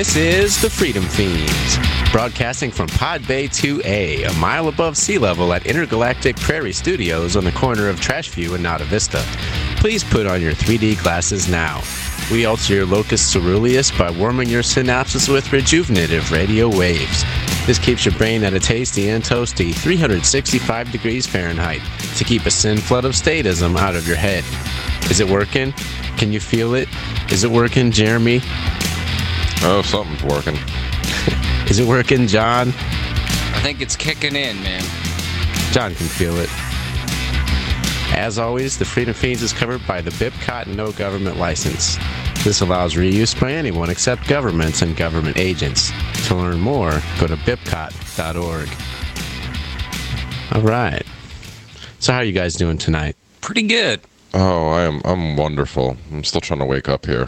This is the Freedom Fiends, broadcasting from Pod Bay 2A, a mile above sea level at Intergalactic Prairie Studios on the corner of Trashview and Nada Vista. Please put on your 3D glasses now. We alter your locus ceruleus by warming your synapses with rejuvenative radio waves. This keeps your brain at a tasty and toasty 365 degrees Fahrenheit to keep a sin flood of statism out of your head. Is it working? Can you feel it? Is it working, Jeremy? Oh, something's working. Is it working, John? I think it's kicking in, man. John can feel it. As always, the Freedom Fiends is covered by the BIPCOT No Government License. This allows reuse by anyone except governments and government agents. To learn more, go to bipcot.org. All right. So how are you guys doing tonight? Pretty good. Oh, I'm wonderful. I'm still trying to wake up here.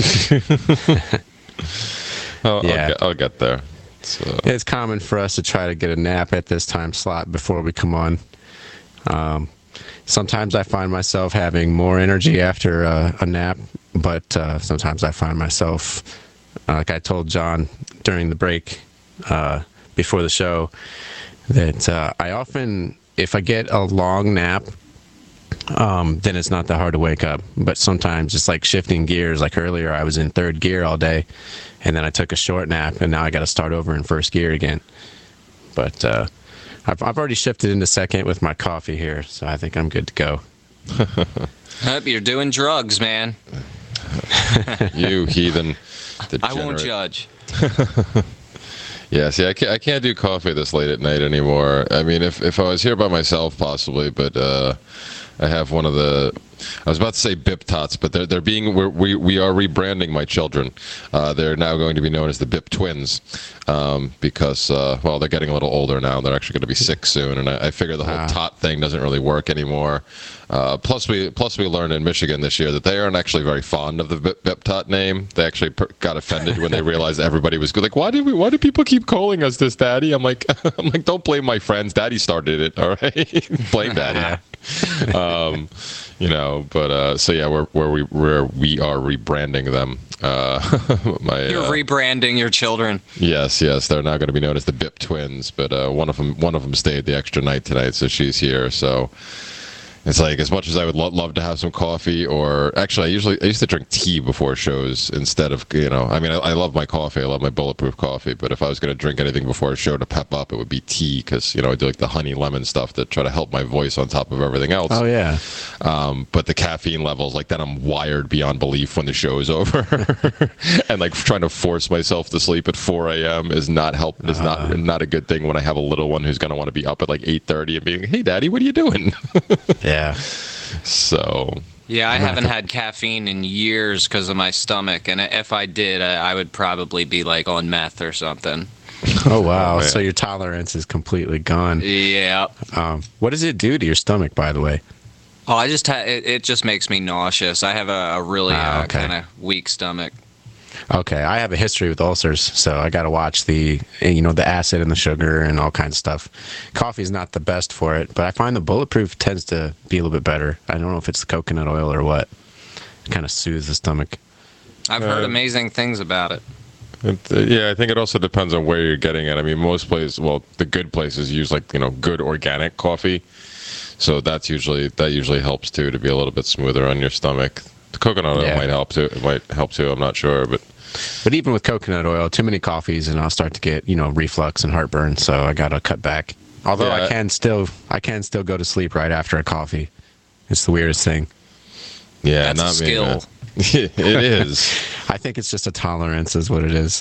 I'll get there. It's common for us to try to get a nap at this time slot before we come on. Sometimes I find myself having more energy after a nap, but sometimes I find myself, like I told John during the break before the show, that I often, if I get a long nap, then it's not that hard to wake up. But sometimes it's like shifting gears. Like earlier, I was in third gear all day, and then I took a short nap, and now I got to start over in first gear again. But I've already shifted into second with my coffee here, so I think I'm good to go. Hope you're doing drugs, man. You heathen degenerate. I won't judge. Yeah, see, I can't do coffee this late at night anymore. I mean, if I was here by myself, possibly, but I have one of the, I was about to say BIP Tots, but we are rebranding my children. They're now going to be known as the BIP Twins because, well, they're getting a little older now. They're actually going to be 6 soon, and I figure the whole tot thing doesn't really work anymore. Plus we learned in Michigan this year that they aren't actually very fond of the BIP Tot name. They actually got offended when they realized everybody was like, why do people keep calling us this, Daddy? I'm like, don't blame my friends. Daddy started it. All right, blame Daddy. So yeah, we are rebranding them. You're rebranding your children. Yes, they're now going to be known as the BIP Twins. But one of them stayed the extra night tonight, so she's here. So it's like, as much as I would love to have some coffee, or actually, I used to drink tea before shows instead of, I mean, I love my coffee. I love my bulletproof coffee. But if I was going to drink anything before a show to pep up, it would be tea, because, I do like the honey lemon stuff to try to help my voice on top of everything else. Oh, yeah. But the caffeine levels, like, then I'm wired beyond belief when the show is over. And, like, trying to force myself to sleep at 4 a.m. is not not a good thing when I have a little one who's going to want to be up at, like, 8:30 and being, hey, Daddy, what are you doing? Yeah. So. Yeah, I haven't had caffeine in years because of my stomach, and if I did, I would probably be like on meth or something. Oh wow! So your tolerance is completely gone. Yeah. What does it do to your stomach, by the way? Oh, it just makes me nauseous. I have a really kind of weak stomach. Okay, I have a history with ulcers, so I got to watch the acid and the sugar and all kinds of stuff. Coffee's not the best for it, but I find the bulletproof tends to be a little bit better. I don't know if it's the coconut oil or what. It kind of soothes the stomach. I've heard amazing things about it. Yeah, I think it also depends on where you're getting it. I mean, most places, well, the good places use good organic coffee, so that usually helps too, to be a little bit smoother on your stomach. The coconut oil might help too. It might help too. I'm not sure, but even with coconut oil, too many coffees, and I'll start to get reflux and heartburn. So I got to cut back. Although I can still go to sleep right after a coffee. It's the weirdest thing. Yeah, that's not a skill. It is. I think it's just a tolerance, is what it is.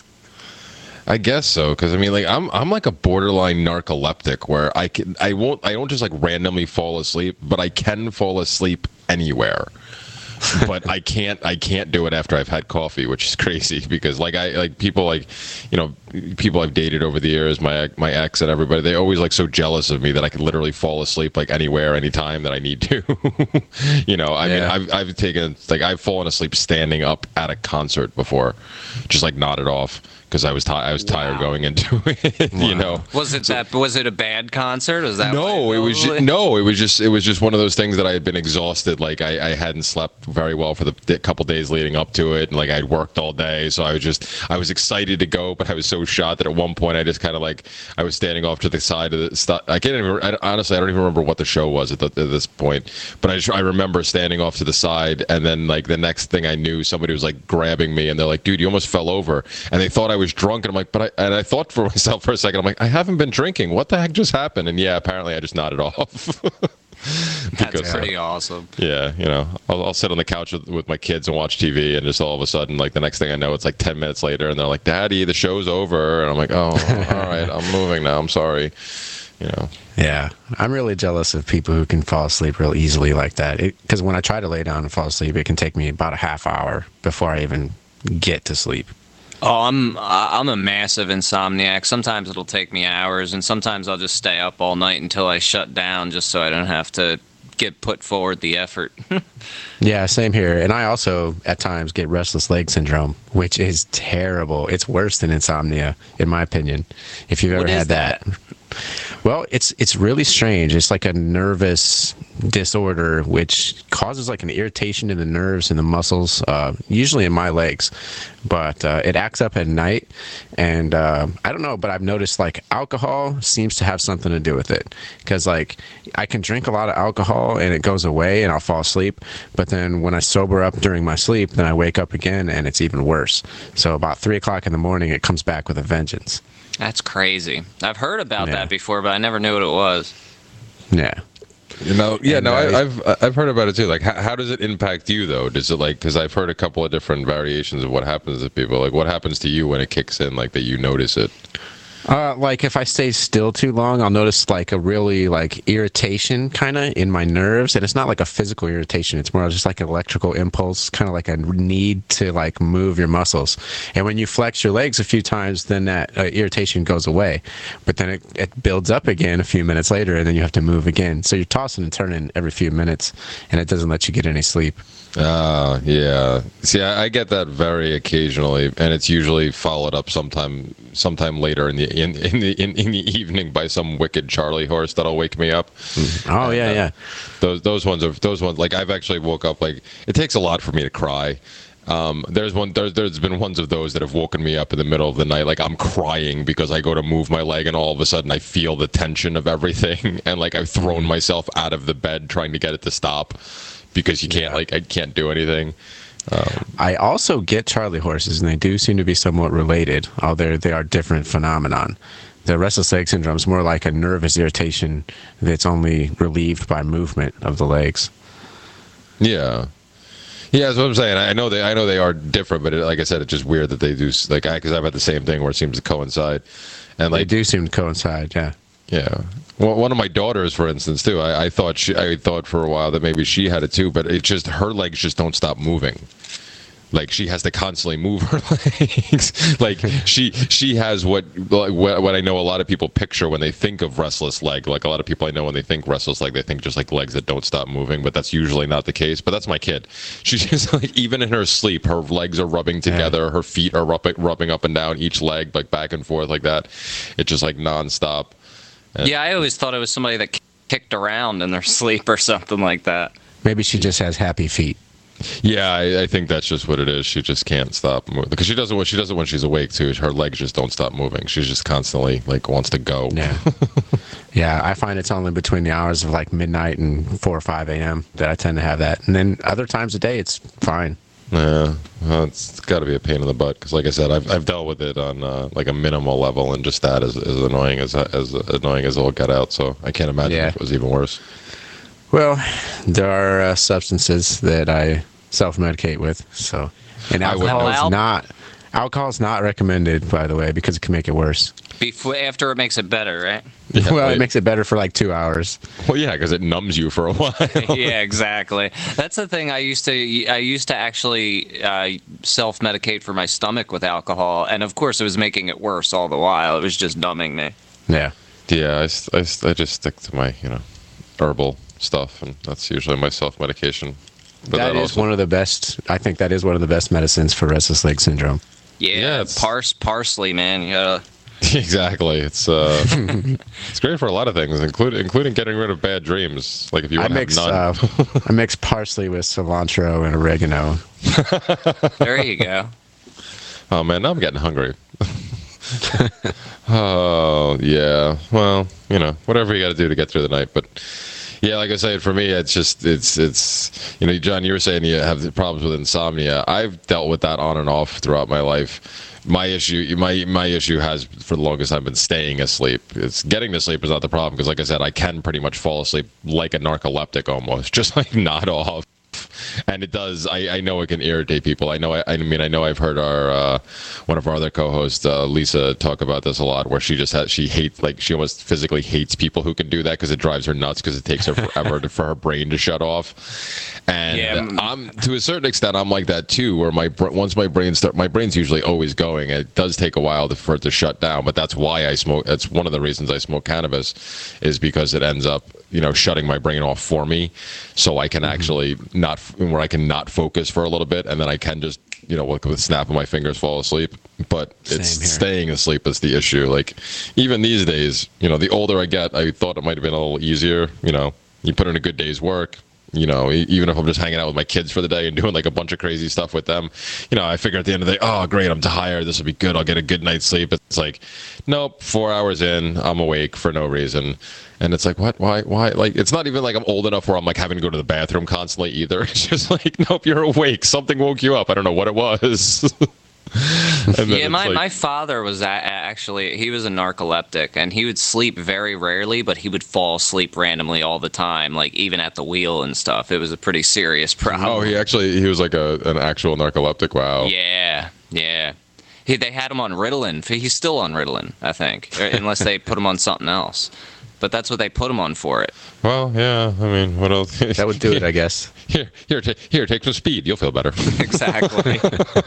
I guess so, because I mean, like, I'm like a borderline narcoleptic, where I don't just like randomly fall asleep, but I can fall asleep anywhere. But I can't do it after I've had coffee, which is crazy, because people people I've dated over the years, my ex and everybody, they always like so jealous of me that I could literally fall asleep like anywhere, anytime that I need to. I mean, I've fallen asleep standing up at a concert before, just like nodded off because I was tired going into it. Wow. Was it a bad concert? Is that no? It was just one of those things that I had been exhausted. Like I hadn't slept very well for the couple days leading up to it, and like I'd worked all day, so I was excited to go, but I was so shot that at one point I just kind of like I was standing off to the side of the. Honestly, I don't even remember what the show was at this point, but I remember standing off to the side, and then like the next thing I knew, somebody was like grabbing me, and they're like, "Dude, you almost fell over," and they thought I was drunk, and I'm like, I thought for myself for a second, I'm like, I haven't been drinking. What the heck just happened? And yeah, apparently I just nodded off. That's pretty awesome. Yeah, I'll sit on the couch with my kids and watch TV, and just all of a sudden, like the next thing I know, it's like 10 minutes later, and they're like, "Daddy, the show's over," and I'm like, "Oh, all right, I'm moving now. I'm sorry." Yeah, I'm really jealous of people who can fall asleep real easily like that. Because when I try to lay down and fall asleep, it can take me about a half hour before I even get to sleep. Oh, I'm a massive insomniac. Sometimes it'll take me hours, and sometimes I'll just stay up all night until I shut down, just so I don't have to put forward the effort. Yeah, same here. And I also at times get restless leg syndrome, which is terrible. It's worse than insomnia, in my opinion. If you've ever had that. Well, it's really strange. It's like a nervous disorder which causes like an irritation in the nerves and the muscles, usually in my legs. But it acts up at night, and I don't know, but I've noticed like alcohol seems to have something to do with it. Because like I can drink a lot of alcohol and it goes away and I'll fall asleep, but then when I sober up during my sleep, then I wake up again and it's even worse. So about 3 o'clock in the morning, it comes back with a vengeance. That's crazy. I've heard about that before, but I never knew what it was. Yeah. I've heard about it too. Like, how does it impact you though? Does it like, because I've heard a couple of different variations of what happens to people. Like, what happens to you when it kicks in, like that you notice it? Like if I stay still too long, I'll notice like a really like irritation kind of in my nerves, and it's not like a physical irritation. It's more just like an electrical impulse, kind of like a need to like move your muscles. And when you flex your legs a few times, then that irritation goes away. But then it builds up again a few minutes later, and then you have to move again. So you're tossing and turning every few minutes, and it doesn't let you get any sleep. Yeah. See, I get that very occasionally, and it's usually followed up sometime later in the evening by some wicked Charlie horse that'll wake me up. Oh, and, yeah. Those ones like I've actually woke up like it takes a lot for me to cry. There's been ones of those that have woken me up in the middle of the night, like I'm crying because I go to move my leg and all of a sudden I feel the tension of everything, and like I've thrown myself out of the bed trying to get it to stop. Because you can't, I can't do anything. I also get Charlie horses, and they do seem to be somewhat related, although they are different phenomenon. The restless leg syndrome is more like a nervous irritation that's only relieved by movement of the legs. Yeah, that's what I'm saying. I know they are different, but like I said, it's just weird that they do. Like, because I've had the same thing where it seems to coincide, and like they do seem to coincide. Yeah. Yeah. Well, one of my daughters, for instance, too. I thought for a while that maybe she had it too, but it just her legs just don't stop moving. Like she has to constantly move her legs. Like she has what I know a lot of people picture when they think of restless leg. Like a lot of people I know when they think restless leg, they think just like legs that don't stop moving. But that's usually not the case. But that's my kid. She's just like even in her sleep, her legs are rubbing together. Yeah. Her feet are rubbing up and down each leg, like back and forth like that. It's just like nonstop. Yeah, I always thought it was somebody that kicked around in their sleep or something like that. Maybe she just has happy feet. Yeah, I think that's just what it is. She just can't stop moving because she does it when she's awake too. Her legs just don't stop moving. She's just constantly like wants to go. Yeah, yeah. I find it's only between the hours of like midnight and 4 or 5 a.m. that I tend to have that, and then other times of day it's fine. Yeah, well, it's got to be a pain in the butt because, like I said, I've dealt with it on like a minimal level, and just that is annoying as it'll get out. So I can't imagine if it was even worse. Well, there are substances that I self-medicate with. So, and alcohol Alcohol's not recommended, by the way, because it can make it worse. After it makes it better, right? Yeah, Well, right. it makes it better for like 2 hours. Well, yeah, because it numbs you for a while. Yeah, exactly. That's the thing. I used to actually self-medicate for my stomach with alcohol, and of course, it was making it worse all the while. It was just numbing me. Yeah. Yeah, I just stick to my, herbal stuff, and that's usually my self-medication. But That is also, one of the best. I think that is one of the best medicines for restless leg syndrome. Yeah, it's- parsley, man. You gotta. exactly. It's it's great for a lot of things, including getting rid of bad dreams. Like if you I want to mix have none. I mix parsley with cilantro and oregano. There you go. Oh man, now I'm getting hungry. Oh yeah. Well, whatever you got to do to get through the night, but. Yeah, like I said, for me, it's John, you were saying you have problems with insomnia. I've dealt with that on and off throughout my life. My issue has, for the longest time, been staying asleep. It's getting to sleep is not the problem, because like I said, I can pretty much fall asleep like a narcoleptic almost, just like nod off. And it does. I know it can irritate people. I know I've heard our one of our other co-hosts, Lisa, talk about this a lot, where she almost physically hates people who can do that, because it drives her nuts, because it takes her forever for her brain to shut off. And Yeah. I'm, to a certain extent, I'm like that too, where my brain's usually always going. It does take a while for it to shut down, but that's why I smoke. That's one of the reasons I smoke cannabis, is because it ends up shutting my brain off for me, so I can actually where I can not focus for a little bit, and then I can just with a snap of my fingers fall asleep. But it's Same here. staying asleep is the issue. Like even these days, the older I get, I thought it might have been a little easier. You put in a good day's work. Even if I'm just hanging out with my kids for the day and doing like a bunch of crazy stuff with them, I figure at the end of the day, oh great, I'm tired, this will be good, I'll get a good night's sleep. It's like, nope, 4 hours in, I'm awake for no reason. And it's like, what, why? Like, it's not even like I'm old enough where I'm like having to go to the bathroom constantly either. It's just like, nope, you're awake, something woke you up, I don't know what it was. Yeah, my father was actually, he was a narcoleptic, and he would sleep very rarely, but he would fall asleep randomly all the time, like even at the wheel and stuff. It was a pretty serious problem. Oh, he was like an actual narcoleptic. Wow. Yeah. They had him on Ritalin. He's still on Ritalin, I think, unless they put him on something else. But that's what they put him on for it. Well, yeah. I mean, what else? That would do it, I guess. Here, take some speed. You'll feel better. Exactly.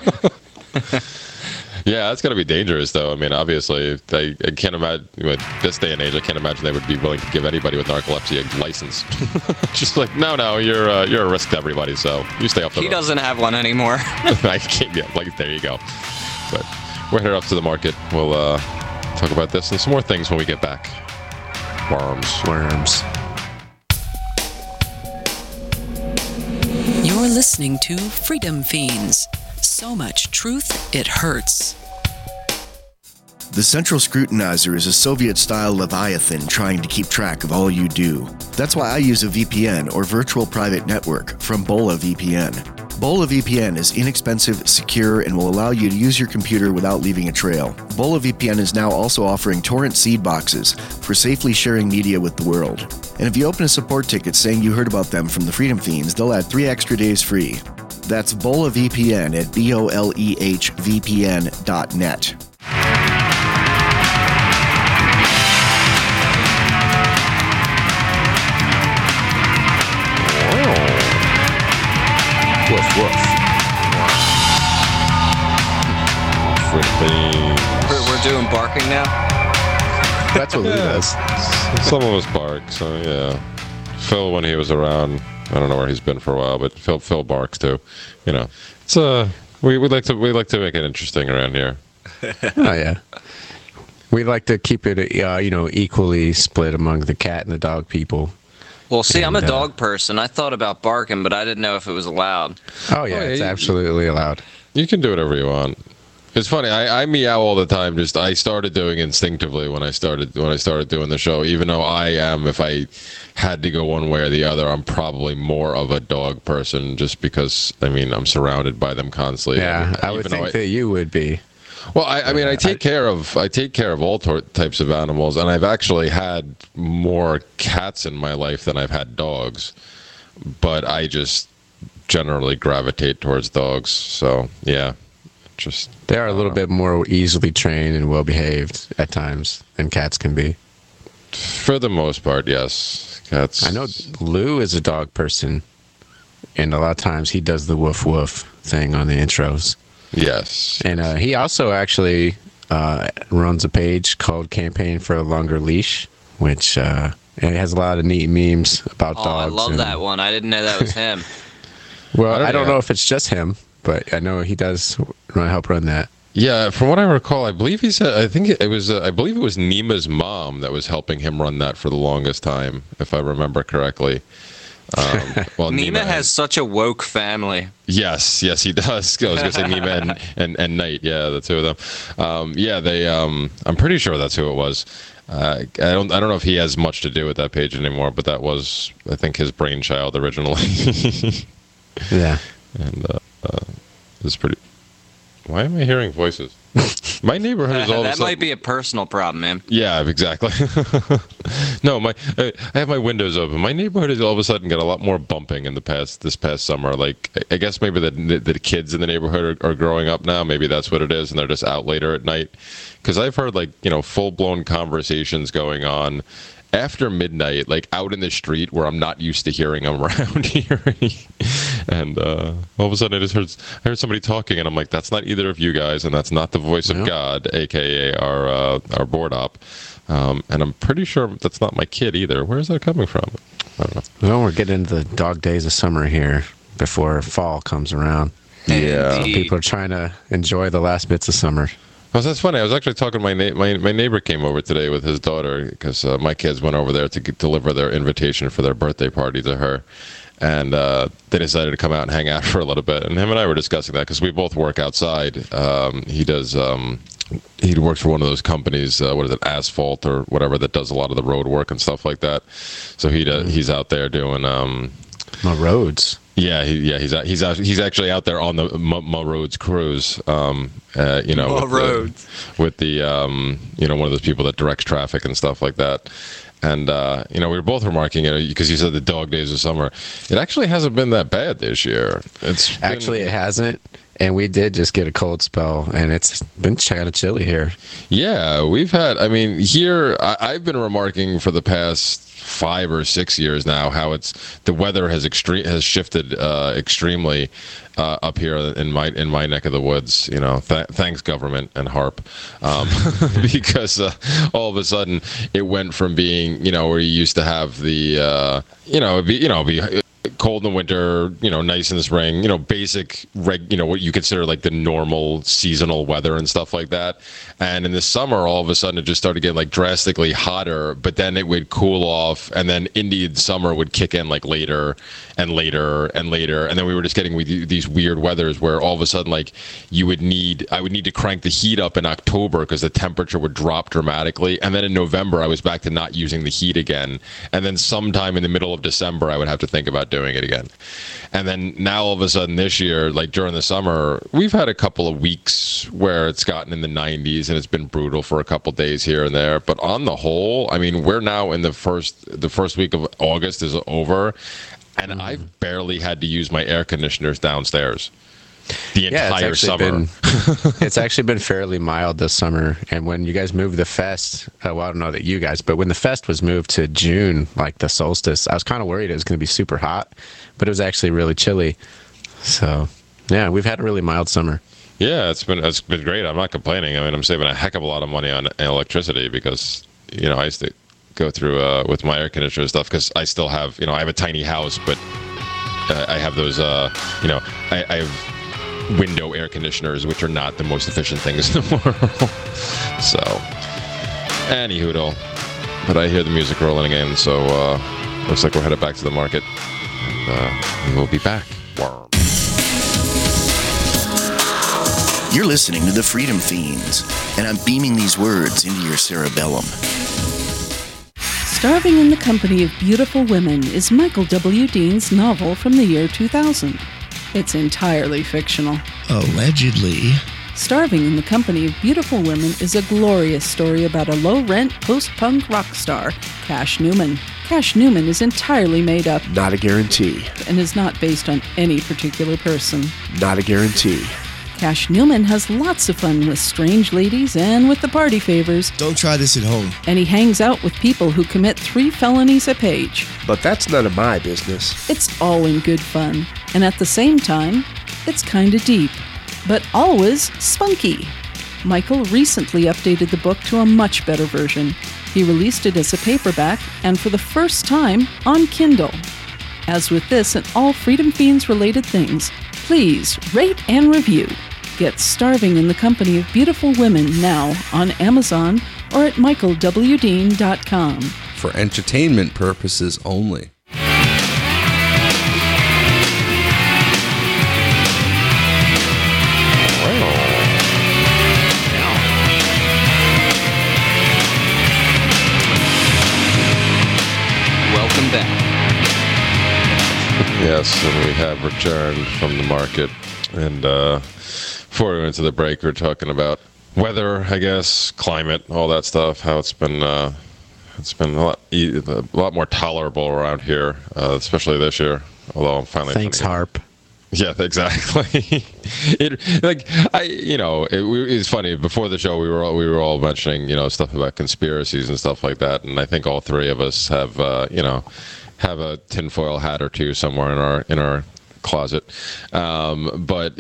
Yeah, that's got to be dangerous, though. I mean, obviously, I can't imagine, with this day and age, I can't imagine they would be willing to give anybody with narcolepsy a license. Just like, no, you're a risk to everybody, so you stay up the road. He doesn't have one anymore. I can't, yeah, like, there you go. But we're headed up to the market. We'll talk about this and some more things when we get back. Worms. You're listening to Freedom Fiends. So much truth, it hurts. The Central Scrutinizer is a Soviet-style Leviathan trying to keep track of all you do. That's why I use a VPN, or virtual private network, from Bola VPN. Bola VPN is inexpensive, secure, and will allow you to use your computer without leaving a trail. Bola VPN is now also offering torrent seed boxes for safely sharing media with the world. And if you open a support ticket saying you heard about them from the Freedom Fiends, they'll add 3 extra days free. That's Bola VPN at bolehvpn.net. Woof, woof. We're doing barking now? That's what Lou does. Some of us bark, so yeah. Phil, when he was around, I don't know where he's been for a while, but Phil barks too. It's we like to make it interesting around here. Oh yeah. We like to keep it, equally split among the cat and the dog people. Well, see, I'm a And, dog person. I thought about barking, but I didn't know if it was allowed. Oh yeah, it's absolutely allowed. You can do whatever you want. It's funny. I meow all the time. Just I started doing instinctively when I started doing the show. Even though if I had to go one way or the other, I'm probably more of a dog person, just because I'm surrounded by them constantly. Yeah, I would think that you would be. Well, I take care of all types of animals, and I've actually had more cats in my life than I've had dogs. But I just generally gravitate towards dogs. So yeah. They are a little bit more easily trained and well behaved at times than cats can be. For the most part, yes. Cats. I know Lou is a dog person, and a lot of times he does the woof woof thing on the intros. Yes. And he also actually runs a page called Campaign for a Longer Leash, which it has a lot of neat memes about dogs. I love that one. I didn't know that was him. Well, I don't know if it's just him, but I know he does help run that. Yeah, from what I recall, I believe he said. I believe it was Nima's mom that was helping him run that for the longest time, if I remember correctly. Well, Nima has such a woke family. Yes, he does. I was going to say Nima and Knight. Yeah, the two of them. They. I'm pretty sure that's who it was. I don't know if he has much to do with that page anymore, but that was, I think, his brainchild originally. Yeah, and it's pretty. Why am I hearing voices? My neighborhood is all of a sudden... That might be a personal problem, man. Yeah, exactly. No, I have my windows open. My neighborhood has all of a sudden got a lot more bumping in this past summer. Like, I guess maybe the kids in the neighborhood are growing up now. Maybe that's what it is, and they're just out later at night. Because I've heard, like, full-blown conversations going on after midnight, like out in the street where I'm not used to hearing them around here. And all of a sudden I heard somebody talking, and I'm like, that's not either of you guys, and that's not the voice of God, aka our board op. And I'm pretty sure that's not my kid either. Where is that coming from? I don't know. Well, we're getting into the dog days of summer here before fall comes around. Yeah. So people are trying to enjoy the last bits of summer. Oh, that's funny. I was actually talking to my neighbor came over today with his daughter, because my kids went over there to deliver their invitation for their birthday party to her. And they decided to come out and hang out for a little bit. And him and I were discussing that because we both work outside. He does. He works for one of those companies. What is it, Asphalt or whatever, that does a lot of the road work and stuff like that. So he's out there doing roads. Yeah, he's actually out there on the Roads cruise. Roads with the one of those people that directs traffic and stuff like that. And we were both remarking, because you said the dog days of summer. It actually hasn't been that bad this year. It hasn't. And we did just get a cold spell, and it's been kind of chilly here. Yeah, we've had. I mean, here I've been remarking for the past 5 or 6 years now how the weather has shifted extremely up here in my neck of the woods. Thanks government and HARP, because all of a sudden it went from being where you used to have the be cold in the winter, nice in the spring, basic what you consider like the normal seasonal weather and stuff like that. And in the summer, all of a sudden it just started getting like drastically hotter, but then it would cool off, and then Indian summer would kick in like later and later and later. And then we were just getting these weird weathers where all of a sudden, like I would need to crank the heat up in October because the temperature would drop dramatically. And then in November, I was back to not using the heat again. And then sometime in the middle of December, I would have to think about doing it again. And then now all of a sudden this year, like during the summer, we've had a couple of weeks where it's gotten in the 90s and it's been brutal for a couple days here and there. But on the whole, I mean, we're now in the first week of August is over, and I've barely had to use my air conditioners downstairs the entire summer. It's actually been fairly mild this summer. And when you guys moved the fest, well, I don't know that you guys, but when the fest was moved to June, like the solstice, I was kind of worried it was going to be super hot, but it was actually really chilly. So yeah, we've had a really mild summer. Yeah, it's been great. I'm not complaining. I mean, I'm saving a heck of a lot of money on electricity because I used to go through with my air conditioner stuff because I still have I have a tiny house, but I have those I have window air conditioners, which are not the most efficient things in the world. So, anyhoodle. But I hear the music rolling again, so looks like we're headed back to the market. And we'll be back. You're listening to the Freedom Fiends, and I'm beaming these words into your cerebellum. Starving in the Company of Beautiful Women is Michael W. Dean's novel from the year 2000. It's entirely fictional. Allegedly. Starving in the Company of Beautiful Women is a glorious story about a low-rent post-punk rock star, Cash Newman. Cash Newman is entirely made up. Not a guarantee. And is not based on any particular person. Not a guarantee. Cash Newman has lots of fun with strange ladies and with the party favors. Don't try this at home. And he hangs out with people who commit 3 felonies a page. But that's none of my business. It's all in good fun. And at the same time, it's kind of deep. But always spunky. Michael recently updated the book to a much better version. He released it as a paperback and for the first time on Kindle. As with this and all Freedom Fiends related things, please rate and review. Get Starving in the Company of Beautiful Women now on Amazon or at michaelwdean.com. For entertainment purposes only. Welcome back. Yes, and we have returned from the market. And before we went to the break, we were talking about weather, I guess, climate, all that stuff. How it's been a lot more tolerable around here, especially this year. Although I'm finally thanks, Harp. Yeah, exactly. It's funny. Before the show, we were all mentioning stuff about conspiracies and stuff like that, and I think all three of us have have a tinfoil hat or two somewhere in our closet. But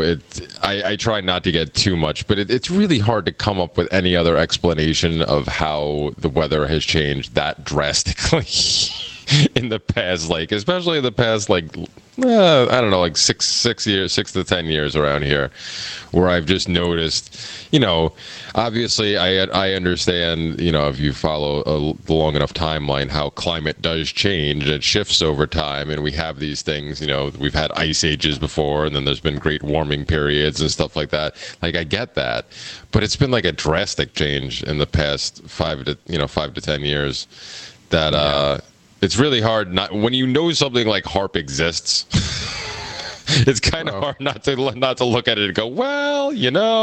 I try not to get too much, but it's really hard to come up with any other explanation of how the weather has changed that drastically in the past, especially in the past, I don't know, 6 to 10 years around here, where I've just noticed, obviously I understand, if you follow the long enough timeline, how climate does change. It shifts over time, and we have these things, we've had ice ages before, and then there's been great warming periods and stuff like that. I get that, but it's been a drastic change in the past 5 to 10 years that, it's really hard when you know something like HAARP exists. It's kind of hard not to look at it and go, well,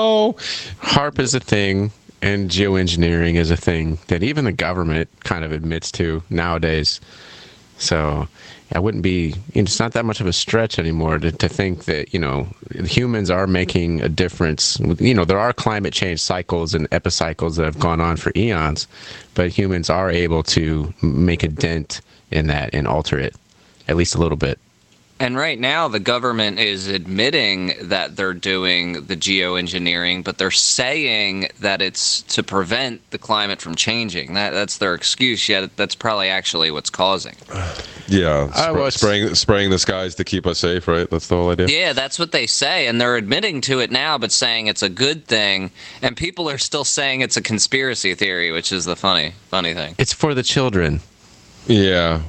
HAARP is a thing, and geoengineering is a thing that even the government kind of admits to nowadays. So it wouldn't be, it's not that much of a stretch anymore to think that, humans are making a difference. There are climate change cycles and epicycles that have gone on for eons, but humans are able to make a dent in that and alter it, at least a little bit. And right now, the government is admitting that they're doing the geoengineering, but they're saying that it's to prevent the climate from changing. That's their excuse, yet that's probably actually what's causing. Yeah, spraying the skies to keep us safe, right? That's the whole idea. Yeah, that's what they say, and they're admitting to it now, but saying it's a good thing, and people are still saying it's a conspiracy theory, which is the funny thing. It's for the children. Yeah.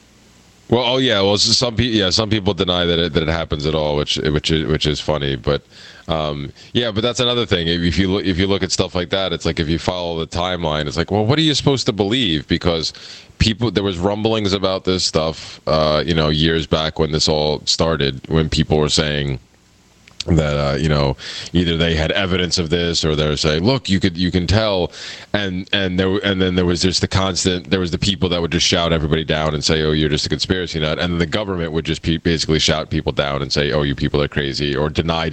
Well, some people deny that it happens at all, which is funny, but but that's another thing. If you look at stuff like that, it's if you follow the timeline, it's well, what are you supposed to believe? Because there was rumblings about this stuff, years back when this all started, when people were saying that either they had evidence of this, or they're saying, look, you can tell, and then there was just the people that would just shout everybody down and say, oh, you're just a conspiracy nut, and then the government would just basically shout people down and say, oh, you people are crazy, or deny,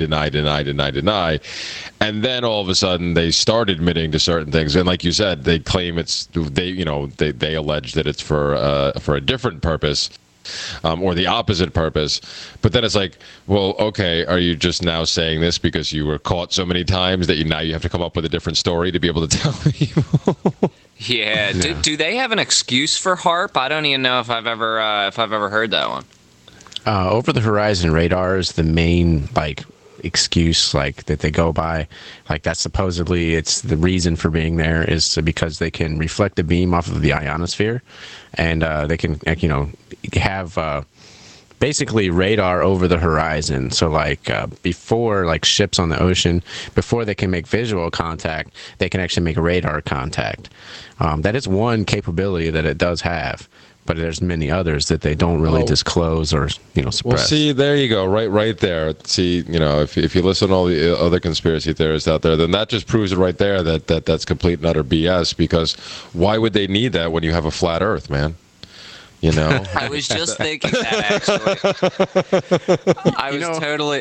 and then all of a sudden they start admitting to certain things, and like you said, they claim they allege that it's for a different purpose. Or the opposite purpose, but then it's well, okay, are you just now saying this because you were caught so many times that now you have to come up with a different story to be able to tell people? Yeah. Do they have an excuse for HAARP? I don't even know if I've ever heard that one. Over the Horizon radar is the main excuse that they go by, that supposedly it's the reason for being there is because they can reflect a beam off of the ionosphere, and they can have basically radar over the horizon. So before ships on the ocean, before they can make visual contact, they can actually make radar contact. That is one capability that it does have. But there's many others that they don't really disclose or suppress. Well, see, there you go, right there. See, if you listen to all the other conspiracy theorists out there, then that just proves it right there that's complete and utter BS. Because why would they need that when you have a flat Earth, man? I was just thinking that, actually.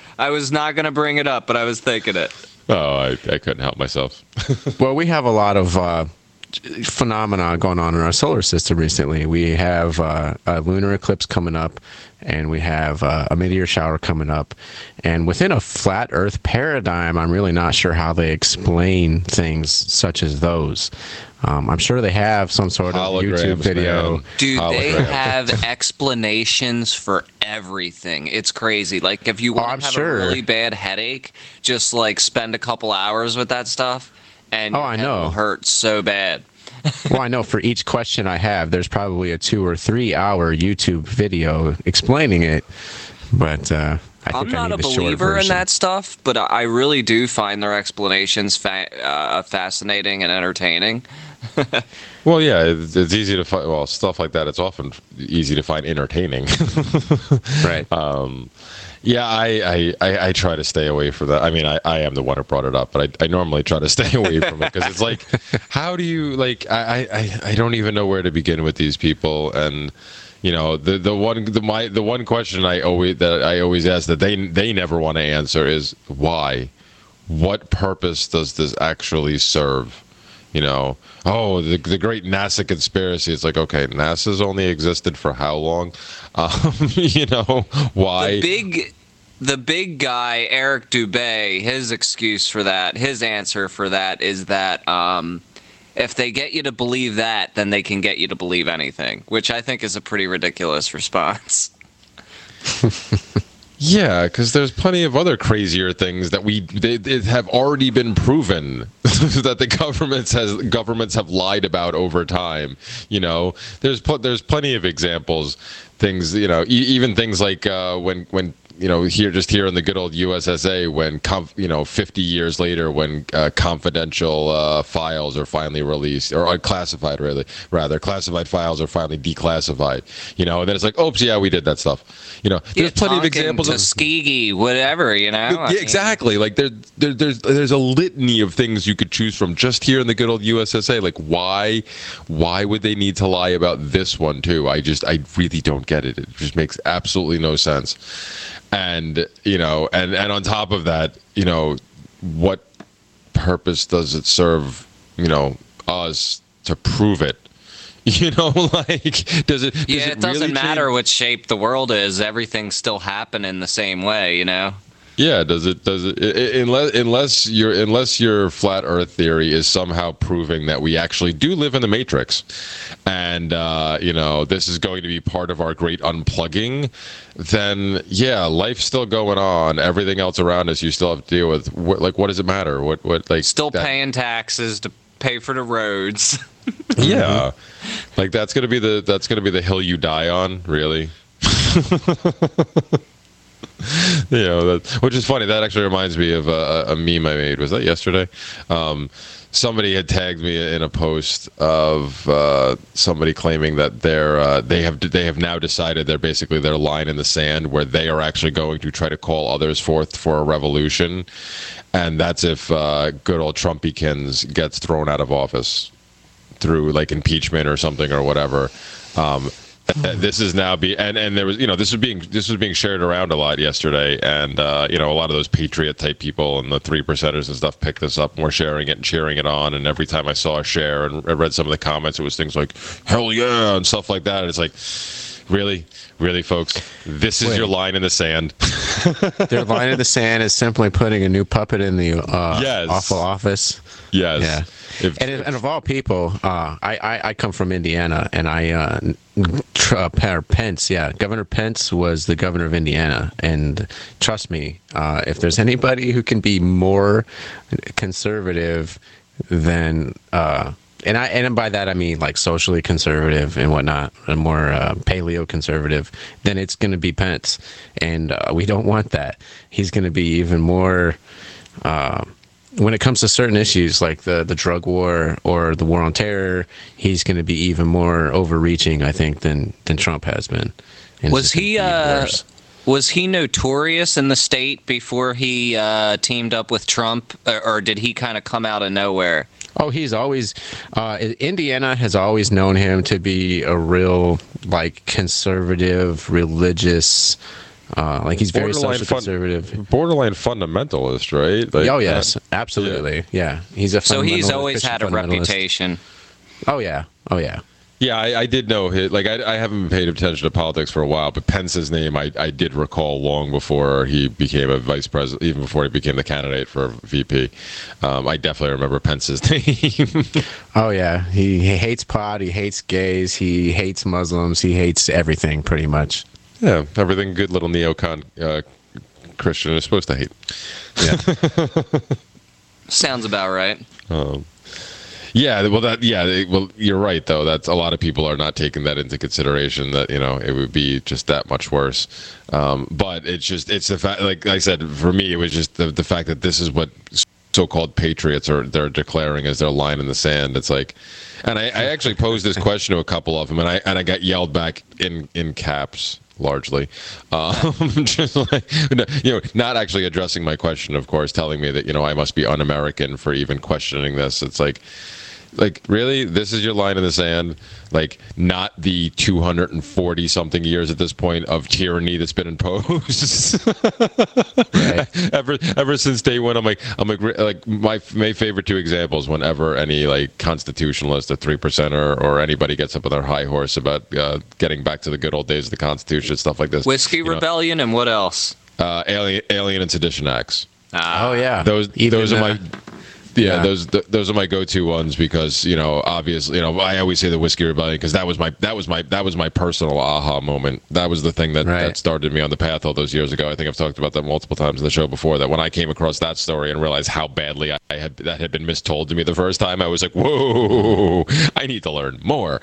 I was not going to bring it up, but I was thinking it. Oh, I couldn't help myself. Well, we have a lot of phenomena going on in our solar system recently. We have a lunar eclipse coming up, and we have a meteor shower coming up. And within a flat Earth paradigm, I'm really not sure how they explain things such as those. I'm sure they have some sort of YouTube video. Man. Dude, they have explanations for everything. It's crazy. Like, if you want to have a really bad headache, just, like, spend a couple hours with that stuff, and your head will hurt so bad. Well, I know for each question I have, there's probably a 2 or 3 hour YouTube video explaining it, but I'm not a believer in that stuff, but I really do find their explanations fascinating and entertaining. Well, yeah, it's easy to find. Well, stuff like that, it's often easy to find entertaining. Right. Yeah, I try to stay away from that. I mean, I am the one who brought it up, but I normally try to stay away from it because it's like, how do you, like, I don't even know where to begin with these people. And you know, the one question I always ask that they never want to answer is why? What purpose does this actually serve? You know, the great NASA conspiracy. It's like, okay, NASA's only existed for how long? You know, why? The big guy, Eric Dubay, his excuse for that, his answer for that is that if they get you to believe that, then they can get you to believe anything, which I think is a pretty ridiculous response. Yeah, because there's plenty of other crazier things that they have already been proven that the governments have lied about over time. You know, there's plenty of examples, things, you know, even things like when you know, here in the good old USSA, when 50 years later, when confidential files are finally released, or classified classified files are finally declassified. You know, and then it's like, oops, yeah, we did that stuff. You know, there's plenty of examples of Tuskegee, whatever. You know, yeah, exactly. Like there's a litany of things you could choose from just here in the good old USSA. Like why would they need to lie about this one too? I really don't get it. It just makes absolutely no sense. And, you know, and on top of that, you know, what purpose does it serve, you know, us to prove it? You know, like, does it it doesn't really matter what shape the world is. Everything's still happening the same way, you know? Yeah, does it unless your flat Earth theory is somehow proving that we actually do live in the Matrix, and you know, this is going to be part of our great unplugging, then yeah, life's still going on. Everything else around us you still have to deal with. What does it matter? What like still paying taxes to pay for the roads. Yeah, like that's gonna be the hill you die on, really. You know, which is funny. That actually reminds me of a meme I made. Was that yesterday? Somebody had tagged me in a post of somebody claiming that they have now decided they're basically their line in the sand where they are actually going to try to call others forth for a revolution, and that's if good old Trumpykins gets thrown out of office through like impeachment or something or whatever. This is now and there was, you know, this was being shared around a lot yesterday, and you know, a lot of those patriot type people and the 3%ers and stuff picked this up and were sharing it and cheering it on. And every time I saw a share and I read some of the comments, it was things like hell yeah and stuff like that. And it's like, really, folks, this is your line in the sand. Their line in the sand is simply putting a new puppet in the awful office. Yes. Yeah. And of all people, I come from Indiana, and Pence, Governor Pence was the governor of Indiana, and trust me, if there's anybody who can be more conservative than, and by that I mean like socially conservative and whatnot, and more paleo conservative, then it's going to be Pence, and we don't want that. He's going to be even more. When it comes to certain issues like the drug war or the war on terror, he's going to be even more overreaching, I think, than Trump has been. And was he notorious in the state before he teamed up with Trump, or did he kind of come out of nowhere? Oh, he's always Indiana has always known him to be a real like conservative, religious Like he's very social conservative, borderline fundamentalist, right? Like, yes, absolutely. Yeah, he's a. So he's always had a reputation. Oh yeah. Yeah, I did know his, like I haven't paid attention to politics for a while, but Pence's name I did recall long before he became a vice president, even before he became the candidate for VP. I definitely remember Pence's name. Oh yeah, he hates pot, he hates gays, he hates Muslims, he hates everything pretty much. Yeah, everything good little neocon Christian is supposed to hate. Yeah, sounds about right. Yeah, well, you're right though. That's a lot of people are not taking that into consideration. That it would be just that much worse. But it's the fact. Like I said, for me, it was just the fact that this is what so-called patriots they're declaring as their line in the sand. It's like, and I actually posed this question to a couple of them, and I got yelled back in caps. Largely, just like, not actually addressing my question, of course, telling me that I must be un-American for even questioning this. It's like really, this is your line in the sand? Like, not the 240 something years at this point of tyranny that's been imposed. Right. Ever since day one, I'm like my favorite two examples. Whenever any like constitutionalist or 3%er or anybody gets up on their high horse about getting back to the good old days of the Constitution, stuff like this. Whiskey Rebellion and what else? Alien and Sedition Acts. Oh yeah, those are my. Yeah, those are my go-to ones because obviously I always say the Whiskey Rebellion because that was my personal aha moment. That was the thing that started me on the path all those years ago. I think I've talked about that multiple times in the show before. That when I came across that story and realized how badly that had been mistold to me the first time, I was like, whoa, I need to learn more.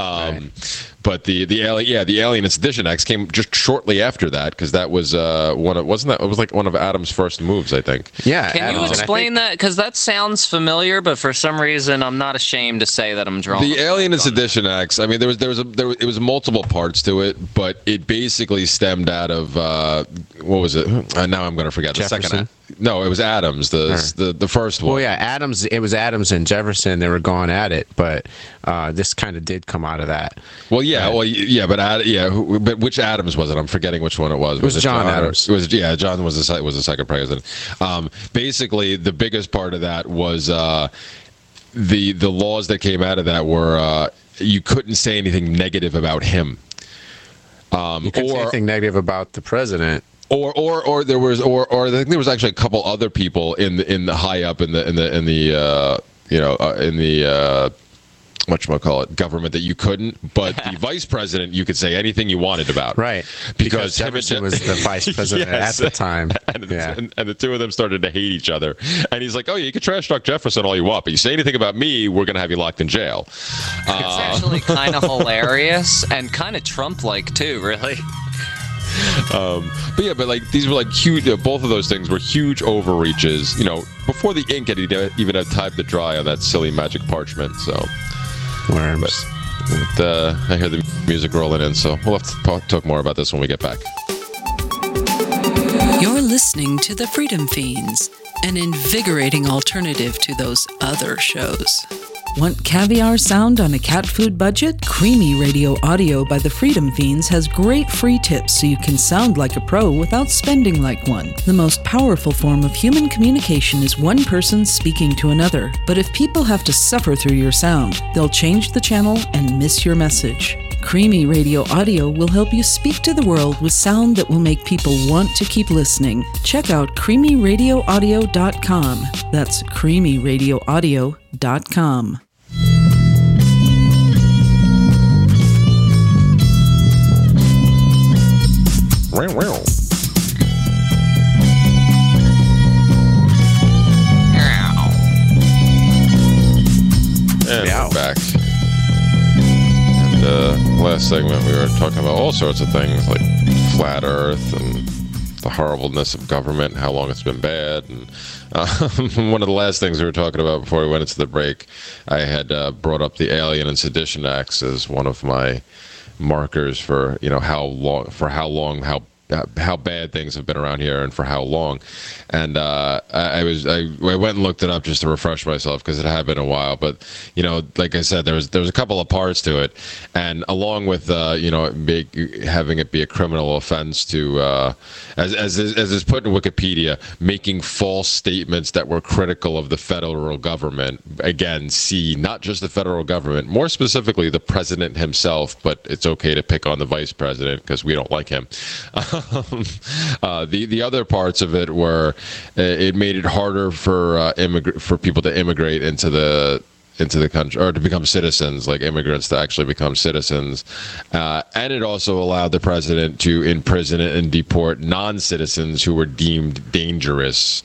But the Alien and Sedition Acts came just shortly after that because that was it was like one of Adams' first moves, I think. Yeah. Can you explain that? Because that sounds familiar, but for some reason I'm not ashamed to say that I'm drawn. The Alien and Sedition Acts. I mean, it was multiple parts to it, but it basically stemmed out of what was it? Now I'm going to forget. Jefferson? The second. No, it was Adams, the first one. Well, yeah, Adams. It was Adams and Jefferson. They were going at it, but this kind of did come out of that. Well, yeah, but which Adams was it? I'm forgetting which one it was. It was John Adams. It was John was the second president. Basically, the biggest part of that was the laws that came out of that were you couldn't say anything negative about him. You couldn't say anything negative about the president. Or I think there was actually a couple other people in the high up in the whatchamacallit government that you couldn't, but the vice president you could say anything you wanted about. Right. Because Jefferson was the vice president at the time. And the two of them started to hate each other. And he's like, oh, you can trash talk Jefferson all you want, but you say anything about me, we're going to have you locked in jail. It's actually kind of hilarious and kind of Trump-like too, really. But like these were like huge. Both of those things were huge overreaches. Before the ink had even had time to dry on that silly magic parchment. So, worms. But I hear the music rolling in, so we'll have to talk more about this when we get back. You're listening to the Freedom Fiends, an invigorating alternative to those other shows. Want caviar sound on a cat food budget? Creamy Radio Audio by the Freedom Fiends has great free tips so you can sound like a pro without spending like one. The most powerful form of human communication is one person speaking to another. But if people have to suffer through your sound, they'll change the channel and miss your message. Creamy Radio Audio will help you speak to the world with sound that will make people want to keep listening. Check out creamyradioaudio.com. That's creamyradioaudio.com. And we're back. And last segment we were talking about all sorts of things like flat Earth and the horribleness of government and how long it's been bad. And one of the last things we were talking about before we went into the break, I had brought up the Alien and Sedition Acts as one of my markers for how how bad things have been around here and for how long. And I went and looked it up just to refresh myself because it had been a while. But like I said, there was a couple of parts to it, and along with having it be a criminal offense to as is put in Wikipedia, making false statements that were critical of the federal government. Again, not just the federal government, more specifically the president himself, but it's okay to pick on the vice president because we don't like him. The other parts of it were it made it harder for people to immigrate into the country, or to become citizens, like immigrants to actually become citizens. And it also allowed the president to imprison and deport non-citizens who were deemed dangerous.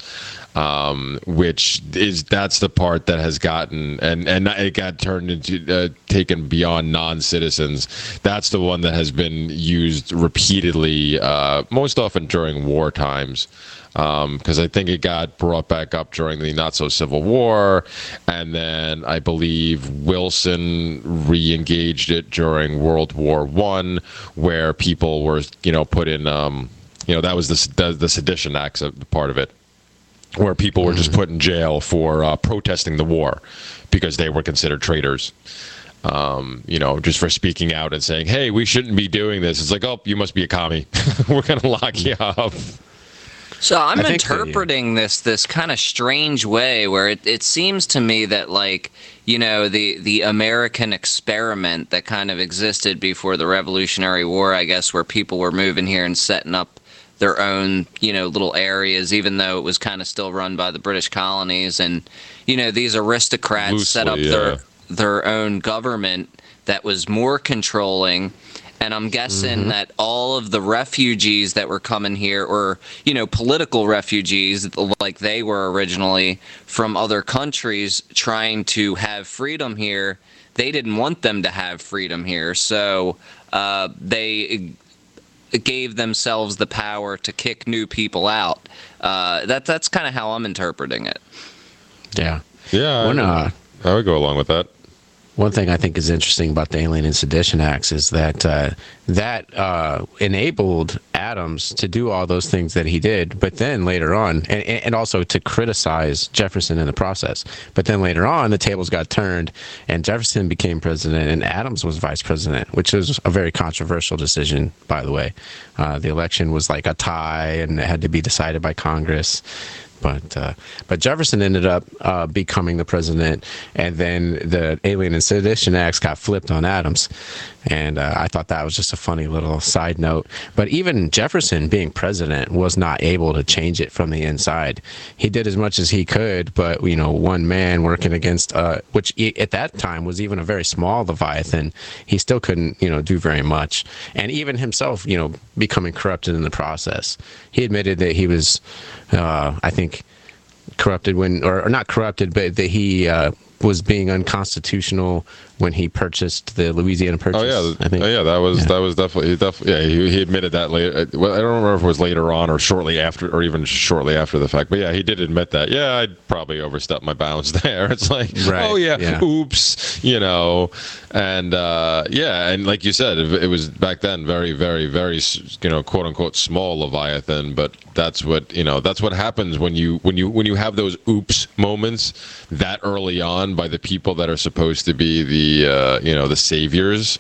That's the part that has gotten, and it got turned into taken beyond non-citizens. That's the one that has been used repeatedly, most often during war times. Because I think it got brought back up during the not-so-Civil War, and then I believe Wilson re-engaged it during World War I, where people were, put in, that was the Sedition Acts part of it, where people were just put in jail for protesting the war because they were considered traitors. Just for speaking out and saying, hey, we shouldn't be doing this. It's like, oh, you must be a commie. We're going to lock you up. So I'm interpreting this kind of strange way where it seems to me that, like, the American experiment that kind of existed before the Revolutionary War, I guess, where people were moving here and setting up their own, little areas, even though it was kind of still run by the British colonies. And, these aristocrats loosely set up their own government that was more controlling. And I'm guessing that all of the refugees that were coming here, or, political refugees, like they were originally from other countries trying to have freedom here, they didn't want them to have freedom here. So they gave themselves the power to kick new people out. That's kind of how I'm interpreting it. Yeah. Yeah, I would go along with that. One thing I think is interesting about the Alien and Sedition Acts is that enabled Adams to do all those things that he did, but then later on, and also to criticize Jefferson in the process. But then later on, the tables got turned, and Jefferson became president, and Adams was vice president, which was a very controversial decision, by the way. The election was like a tie, and it had to be decided by Congress. But Jefferson ended up becoming the president, and then the Alien and Sedition Acts got flipped on Adams. And I thought that was just a funny little side note. But even Jefferson, being president, was not able to change it from the inside. He did as much as he could, but, one man working against, which at that time was even a very small Leviathan, he still couldn't, do very much. And even himself, becoming corrupted in the process. He admitted that he was, I think, corrupted or not corrupted, but that he was being unconstitutional when he purchased the Louisiana Purchase. That was definitely he admitted that later. Well, I don't remember if it was later on or shortly after, or even shortly after the fact. But yeah, he did admit that. Yeah, I'd probably overstepped my bounds there. It's like, oops, and and like you said, it was back then very, very, very, quote unquote small Leviathan. But that's what happens when you have those oops moments that early on by the people that are supposed to be the saviors.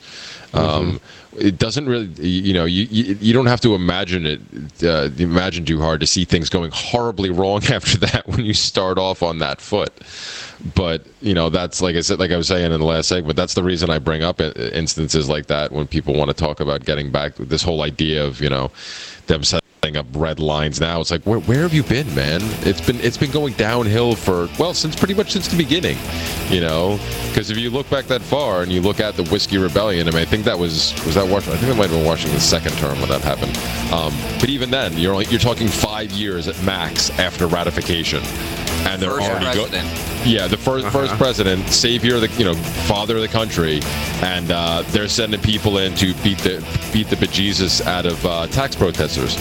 It doesn't really, you don't have to imagine too hard to see things going horribly wrong after that when you start off on that foot. But that's, like I said, like I was saying in the last segment, that's the reason I bring up instances like that when people want to talk about getting back this whole idea of them setting up red lines. Now it's like, where have you been, man? It's been going downhill pretty much since the beginning, because if you look back that far and you look at the Whiskey Rebellion, I think that was that Washington. I think it might have been Washington's second term when that happened. But even then, you're talking 5 years at max after ratification, and they're already going. Yeah, the first president, savior, father of the country, and they're sending people in to beat the bejesus out of tax protesters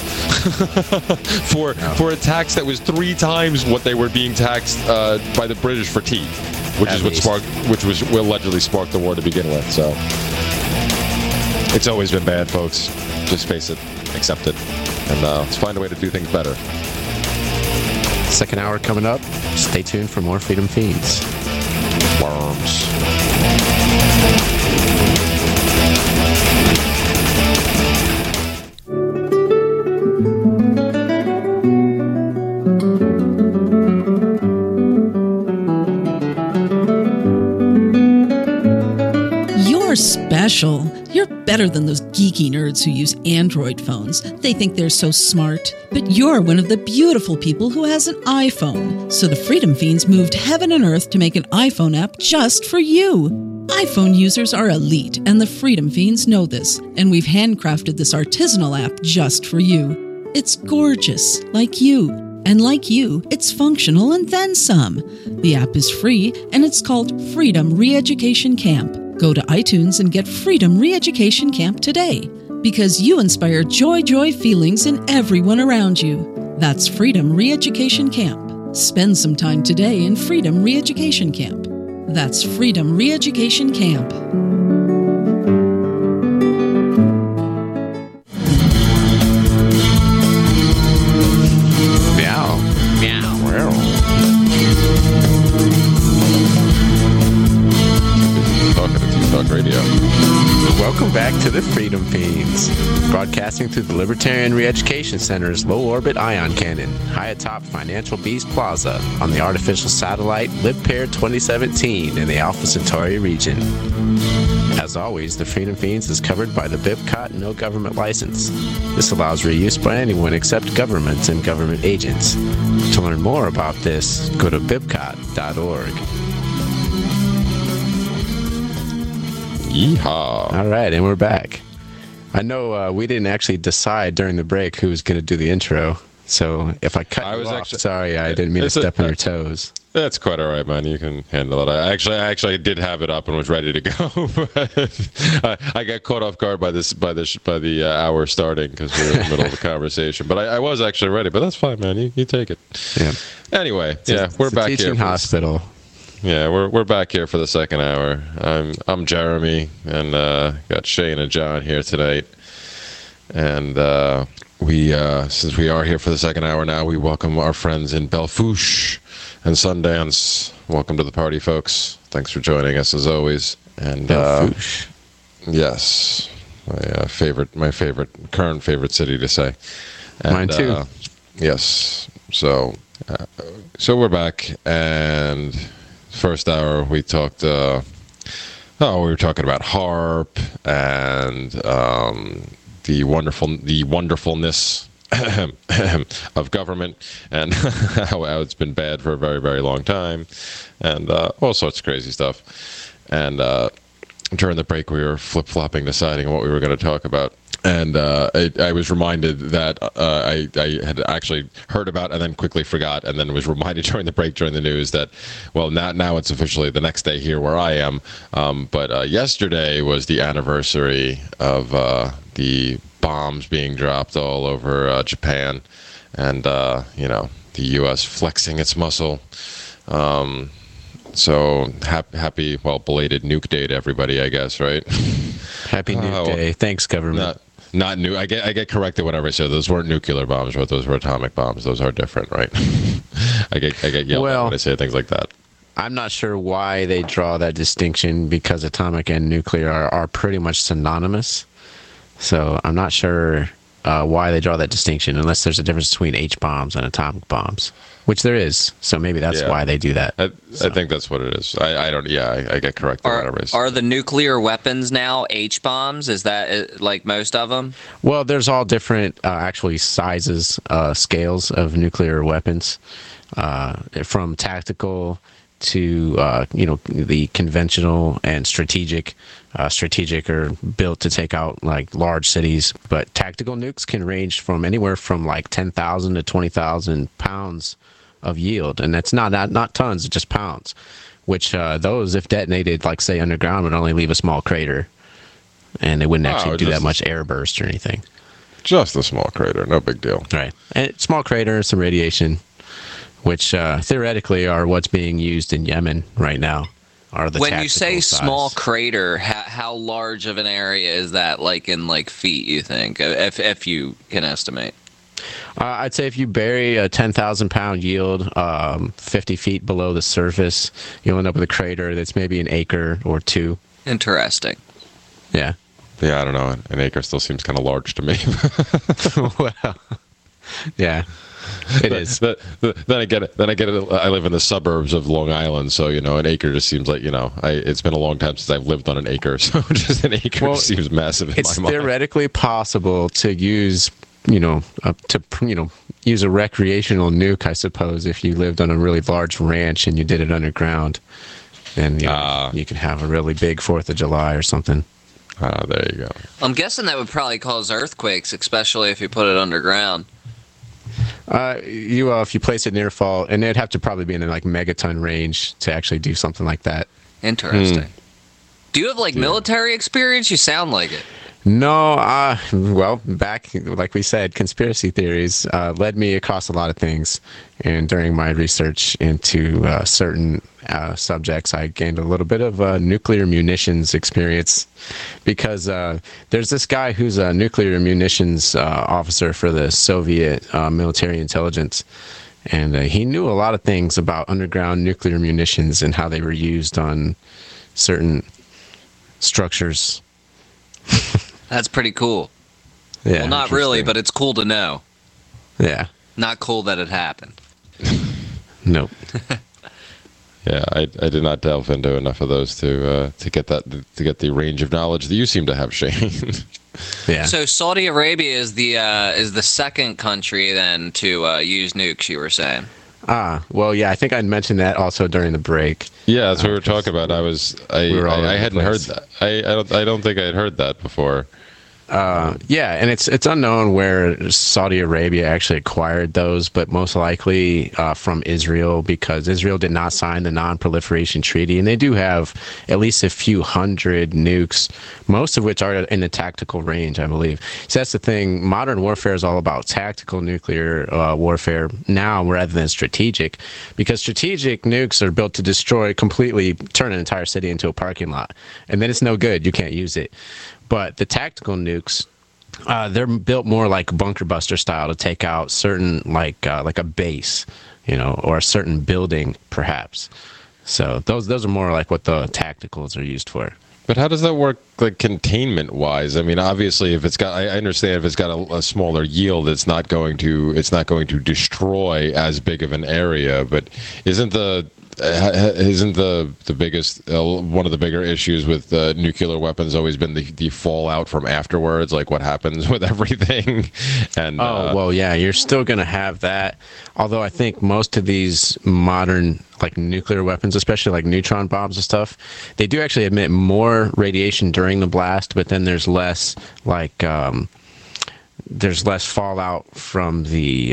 for a tax that was 3 times what they were being taxed by the British for tea, which will allegedly spark the war to begin with. So. It's always been bad, folks. Just face it, accept it, and let's find a way to do things better. Second hour coming up. Stay tuned for more Freedom Fiends. Worms. You're special. You're better than those geeky nerds who use Android phones. They think they're so smart. But you're one of the beautiful people who has an iPhone. So the Freedom Fiends moved heaven and earth to make an iPhone app just for you. iPhone users are elite, and the Freedom Fiends know this. And we've handcrafted this artisanal app just for you. It's gorgeous, like you. And like you, it's functional and then some. The app is free, and it's called Freedom Re-Education Camp. Go to iTunes and get Freedom Re-Education Camp today. Because you inspire joy feelings in everyone around you. That's Freedom Re-Education Camp. Spend some time today in Freedom Re-Education Camp. That's Freedom Re-Education Camp. Radio. Welcome back to the Freedom Fiends, broadcasting through the Libertarian Re-Education Center's low-orbit ion cannon, high atop Financial Beast Plaza on the artificial satellite LibPair 2017 in the Alpha Centauri region. As always, the Freedom Fiends is covered by the BIPCOT no government license. This allows reuse by anyone except governments and government agents. To learn more about this, go to bipcot.org. Yeehaw. All right, and we're back. I know we didn't actually decide during the break who was going to do the intro, so if I cut you off, sorry, I didn't mean to step on your toes. That's quite all right, man. You can handle it. I actually did have it up and was ready to go, but I got caught off guard by the hour starting because we were in the middle of the conversation. But I was actually ready. But that's fine, man. You take it. Yeah. Anyway, we're back teaching here. Hospital. Yeah, we're back here for the second hour. I'm Jeremy, and got Shane and John here tonight. And we since we are here for the second hour now, we welcome our friends in Belle Fourche and Sundance. Welcome to the party, folks. Thanks for joining us as always. And Belle Fourche. Yes, my current favorite city to say. And, mine too. Yes. So we're back, and first hour we talked. We were talking about HAARP and the wonderfulness of government, and how it's been bad for a very, very long time, and all sorts of crazy stuff. And during the break, we were flip-flopping, deciding what we were going to talk about. And I was reminded that I had actually heard about and then quickly forgot, and then was reminded during the break, during the news, that, well, now it's officially the next day here where I am. But yesterday was the anniversary of the bombs being dropped all over Japan, and the U.S. flexing its muscle. So happy, belated nuke day to everybody, I guess, right? Happy nuke day. Thanks, government. Not new. I get corrected whenever I say those weren't nuclear bombs, but those were atomic bombs. Those are different, right? I get yelled at when I say things like that. I'm not sure why they draw that distinction, because atomic and nuclear are pretty much synonymous. So I'm not sure why they draw that distinction, unless there's a difference between H-bombs and atomic bombs, which there is. So maybe that's why they do that. I think that's what it is. I don't. Yeah, I get corrected. Are the nuclear weapons now H-bombs? Is that like most of them? Well, there's all different actually sizes, scales of nuclear weapons, from tactical to the conventional and strategic. Strategic are built to take out like large cities, but tactical nukes can range from anywhere from like 10,000 to 20,000 pounds of yield, and that's not tons, it's just pounds. Which those, if detonated, like say underground, would only leave a small crater, and they wouldn't actually do that much air burst or anything. Just a small crater, no big deal. Right, and small crater, some radiation, which theoretically are what's being used in Yemen right now. are the when you say size. Small crater, how large of an area is that, like in like feet, you think, if you can estimate? I'd say if you bury a 10,000-pound yield 50 feet below the surface, you'll end up with a crater that's maybe an acre or two. Interesting. Yeah. Yeah, I don't know. An acre still seems kind of large to me. Well, yeah, it is. Then I get it. I live in the suburbs of Long Island, so an acre just seems like it's been a long time since I've lived on an acre, so just an acre seems massive in my mind. It's theoretically possible to use use a recreational nuke, I suppose, if you lived on a really large ranch and you did it underground, and you could have a really big 4th of July or something. Oh, there you go. I'm guessing that would probably cause earthquakes, especially if you put it underground. If you place it near fault, and it'd have to probably be in like megaton range to actually do something like that. Interesting. Do you have military experience? You sound like it. No, well, back, like we said, conspiracy theories led me across a lot of things. And during my research into certain subjects, I gained a little bit of nuclear munitions experience because there's this guy who's a nuclear munitions officer for the Soviet military intelligence. And he knew a lot of things about underground nuclear munitions and how they were used on certain structures. That's pretty cool. Yeah, well, not really, but it's cool to know. Yeah. Not cool that it happened. Nope. Yeah, I did not delve into enough of those to get the range of knowledge that you seem to have, Shane. Yeah. So Saudi Arabia is the second country then to use nukes, you were saying. Well, yeah, I think I'd mentioned that also during the break. Yeah, that's what we were talking about. I hadn't heard that. I don't think I had heard that before. Yeah, and it's unknown where Saudi Arabia actually acquired those, but most likely from Israel, because Israel did not sign the Non-Proliferation Treaty, and they do have at least a few hundred nukes, most of which are in the tactical range, I believe. So that's the thing. Modern warfare is all about tactical nuclear warfare now rather than strategic, because strategic nukes are built to destroy, completely turn an entire city into a parking lot, and then it's no good. You can't use it. But the tactical nukes, they're built more like bunker buster style to take out certain, like a base, or a certain building, perhaps. So those are more like what the tacticals are used for. But how does that work, like containment wise? I mean, obviously, if it's got, I understand if it's got a smaller yield, it's not going to destroy as big of an area. But isn't the biggest one of the bigger issues with nuclear weapons always been the fallout from afterwards, like what happens with everything? And well, yeah, you're still going to have that. Although I think most of these modern like nuclear weapons, especially like neutron bombs and stuff, they do actually emit more radiation during the blast, but then there's less fallout from the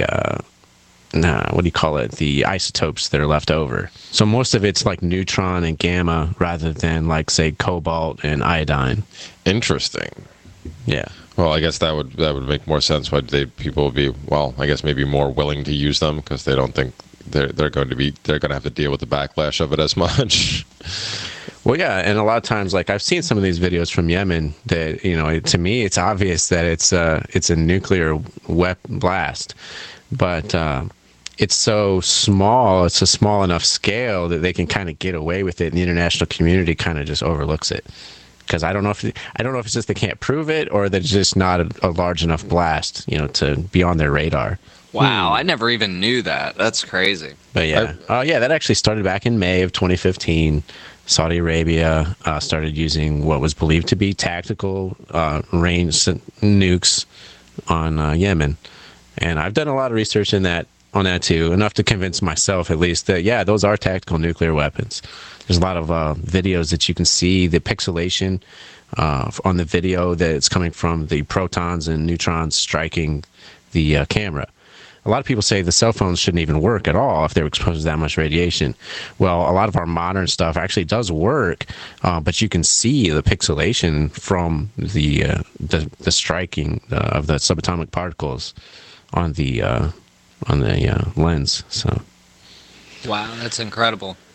the isotopes that are left over. So most of it's like neutron and gamma rather than like, say, cobalt and iodine. Interesting. Yeah. Well, I guess that would make more sense why people would be, well, I guess maybe more willing to use them because they don't think they're going to have to deal with the backlash of it as much. Well, yeah, and a lot of times, like I've seen some of these videos from Yemen that, to me, it's obvious that it's a nuclear blast, but it's so small, it's a small enough scale that they can kind of get away with it, and the international community kind of just overlooks it. Because I don't know if it's just they can't prove it or that it's just not a large enough blast, to be on their radar. Wow, I never even knew that. That's crazy. But yeah, that actually started back in May of 2015. Saudi Arabia started using what was believed to be tactical range nukes on Yemen, and I've done a lot of research on that too, enough to convince myself at least that those are tactical nuclear weapons. There's a lot of videos that you can see the pixelation on the video that it's coming from the protons and neutrons striking the camera. A lot of people say the cell phones shouldn't even work at all if they're exposed to that much radiation. Well, a lot of our modern stuff actually does work, but you can see the pixelation from the striking of the subatomic particles on the lens. So, wow, that's incredible.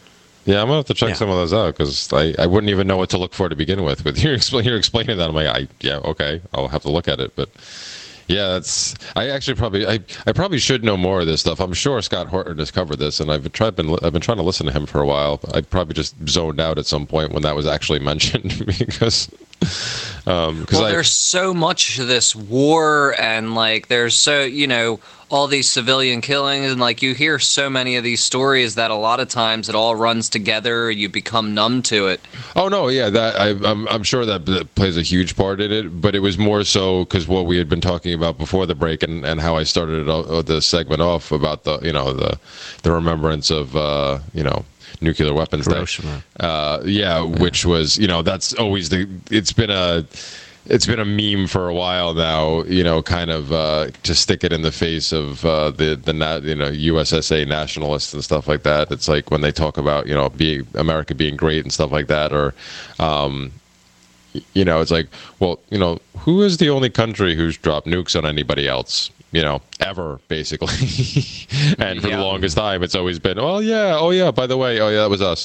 Yeah, I'm gonna have to check some of those out because I wouldn't even know what to look for to begin with. But you're explaining that, I'm like, okay, I'll have to look at it. But yeah, I probably should know more of this stuff. I'm sure Scott Horton has covered this, and I've been trying to listen to him for a while. I probably just zoned out at some point when that was actually mentioned because. There's so much of this war, and like there's so all these civilian killings, and like you hear so many of these stories that a lot of times it all runs together. You become numb to it. Oh no, yeah, that I'm sure that plays a huge part in it, but it was more so because what we had been talking about before the break, and how I started the segment off about the remembrance of Nuclear Weapons Hiroshima. Which was that's always it's been a meme for a while now, kind of to stick it in the face of the USSA nationalists and stuff like that. It's like when they talk about America being great and stuff like that, or it's like, well, who is the only country who's dropped nukes on anybody else? Ever, basically. And for the longest time, it's always been, by the way, that was us.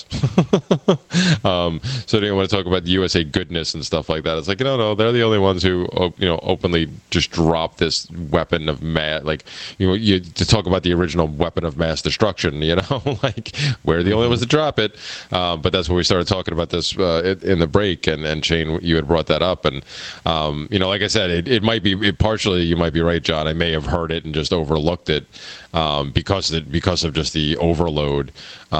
So they want to talk about the USA goodness and stuff like that. It's like, no, they're the only ones who, openly just drop this weapon of mass, to talk about the original weapon of mass destruction, like, we're the only ones to drop it. But that's when we started talking about this in the break, and Shane, you had brought that up. And, like I said, it might be, partially, you might be right, John. I may have heard it and just overlooked it because of just the overload.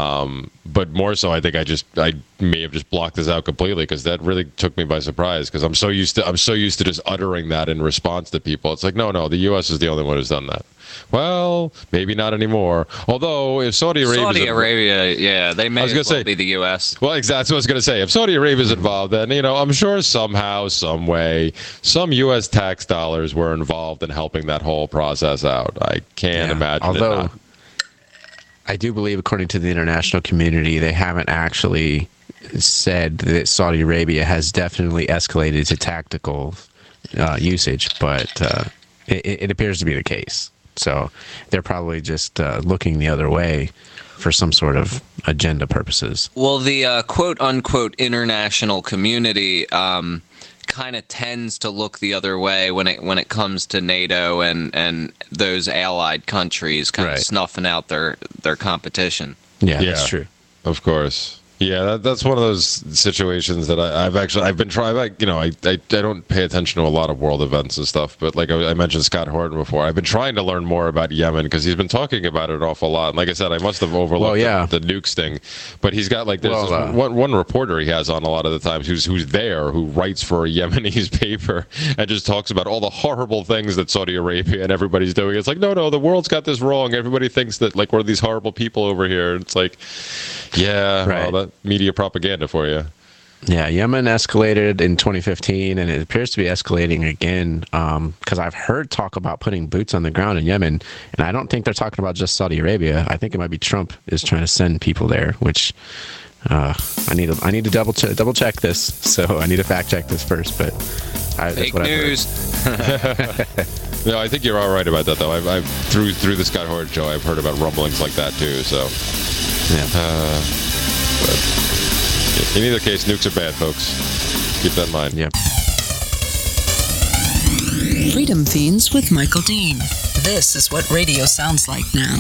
But more so, I think I may have just blocked this out completely because that really took me by surprise. Because I'm so used to just uttering that in response to people. It's like, no, the U.S. is the only one who's done that. Well, maybe not anymore. Although, if Saudi Arabia, they may as well be the U.S. Well, exactly. That's what I was going to say. If Saudi Arabia is involved, then I'm sure somehow, some way, some U.S. tax dollars were involved in helping that whole process out. I can't imagine. Although, it not. I do believe, according to the international community, they haven't actually said that Saudi Arabia has definitely escalated to tactical usage, but it appears to be the case. So they're probably just looking the other way for some sort of agenda purposes. Well, the quote-unquote international community kind of tends to look the other way when it comes to NATO and those allied countries kind of snuffing out their competition. Yeah, that's true. Of course. Yeah, that's one of those situations that I've been trying. I don't pay attention to a lot of world events and stuff, but like I mentioned Scott Horton before, I've been trying to learn more about Yemen because he's been talking about it an awful lot. And like I said, I must have overlooked the nukes thing, but he's got there's one reporter he has on a lot of the times who's there, who writes for a Yemenis paper and just talks about all the horrible things that Saudi Arabia and everybody's doing. It's like, no, the world's got this wrong. Everybody thinks that like we're these horrible people over here. It's like, well, that media propaganda for you. Yeah, Yemen escalated in 2015, and it appears to be escalating again because I've heard talk about putting boots on the ground in Yemen, and I don't think they're talking about just Saudi Arabia. I think it might be Trump is trying to send people there, which I need to double check this, so I need to fact check this first. But fake news. No, I think you're all right about that, though. I've through the Scott Horton show, I've heard about rumblings like that too. So, but in either case, nukes are bad, folks. Keep that in mind. Yep. Freedom Fiends with Michael Dean. This is what radio sounds like now.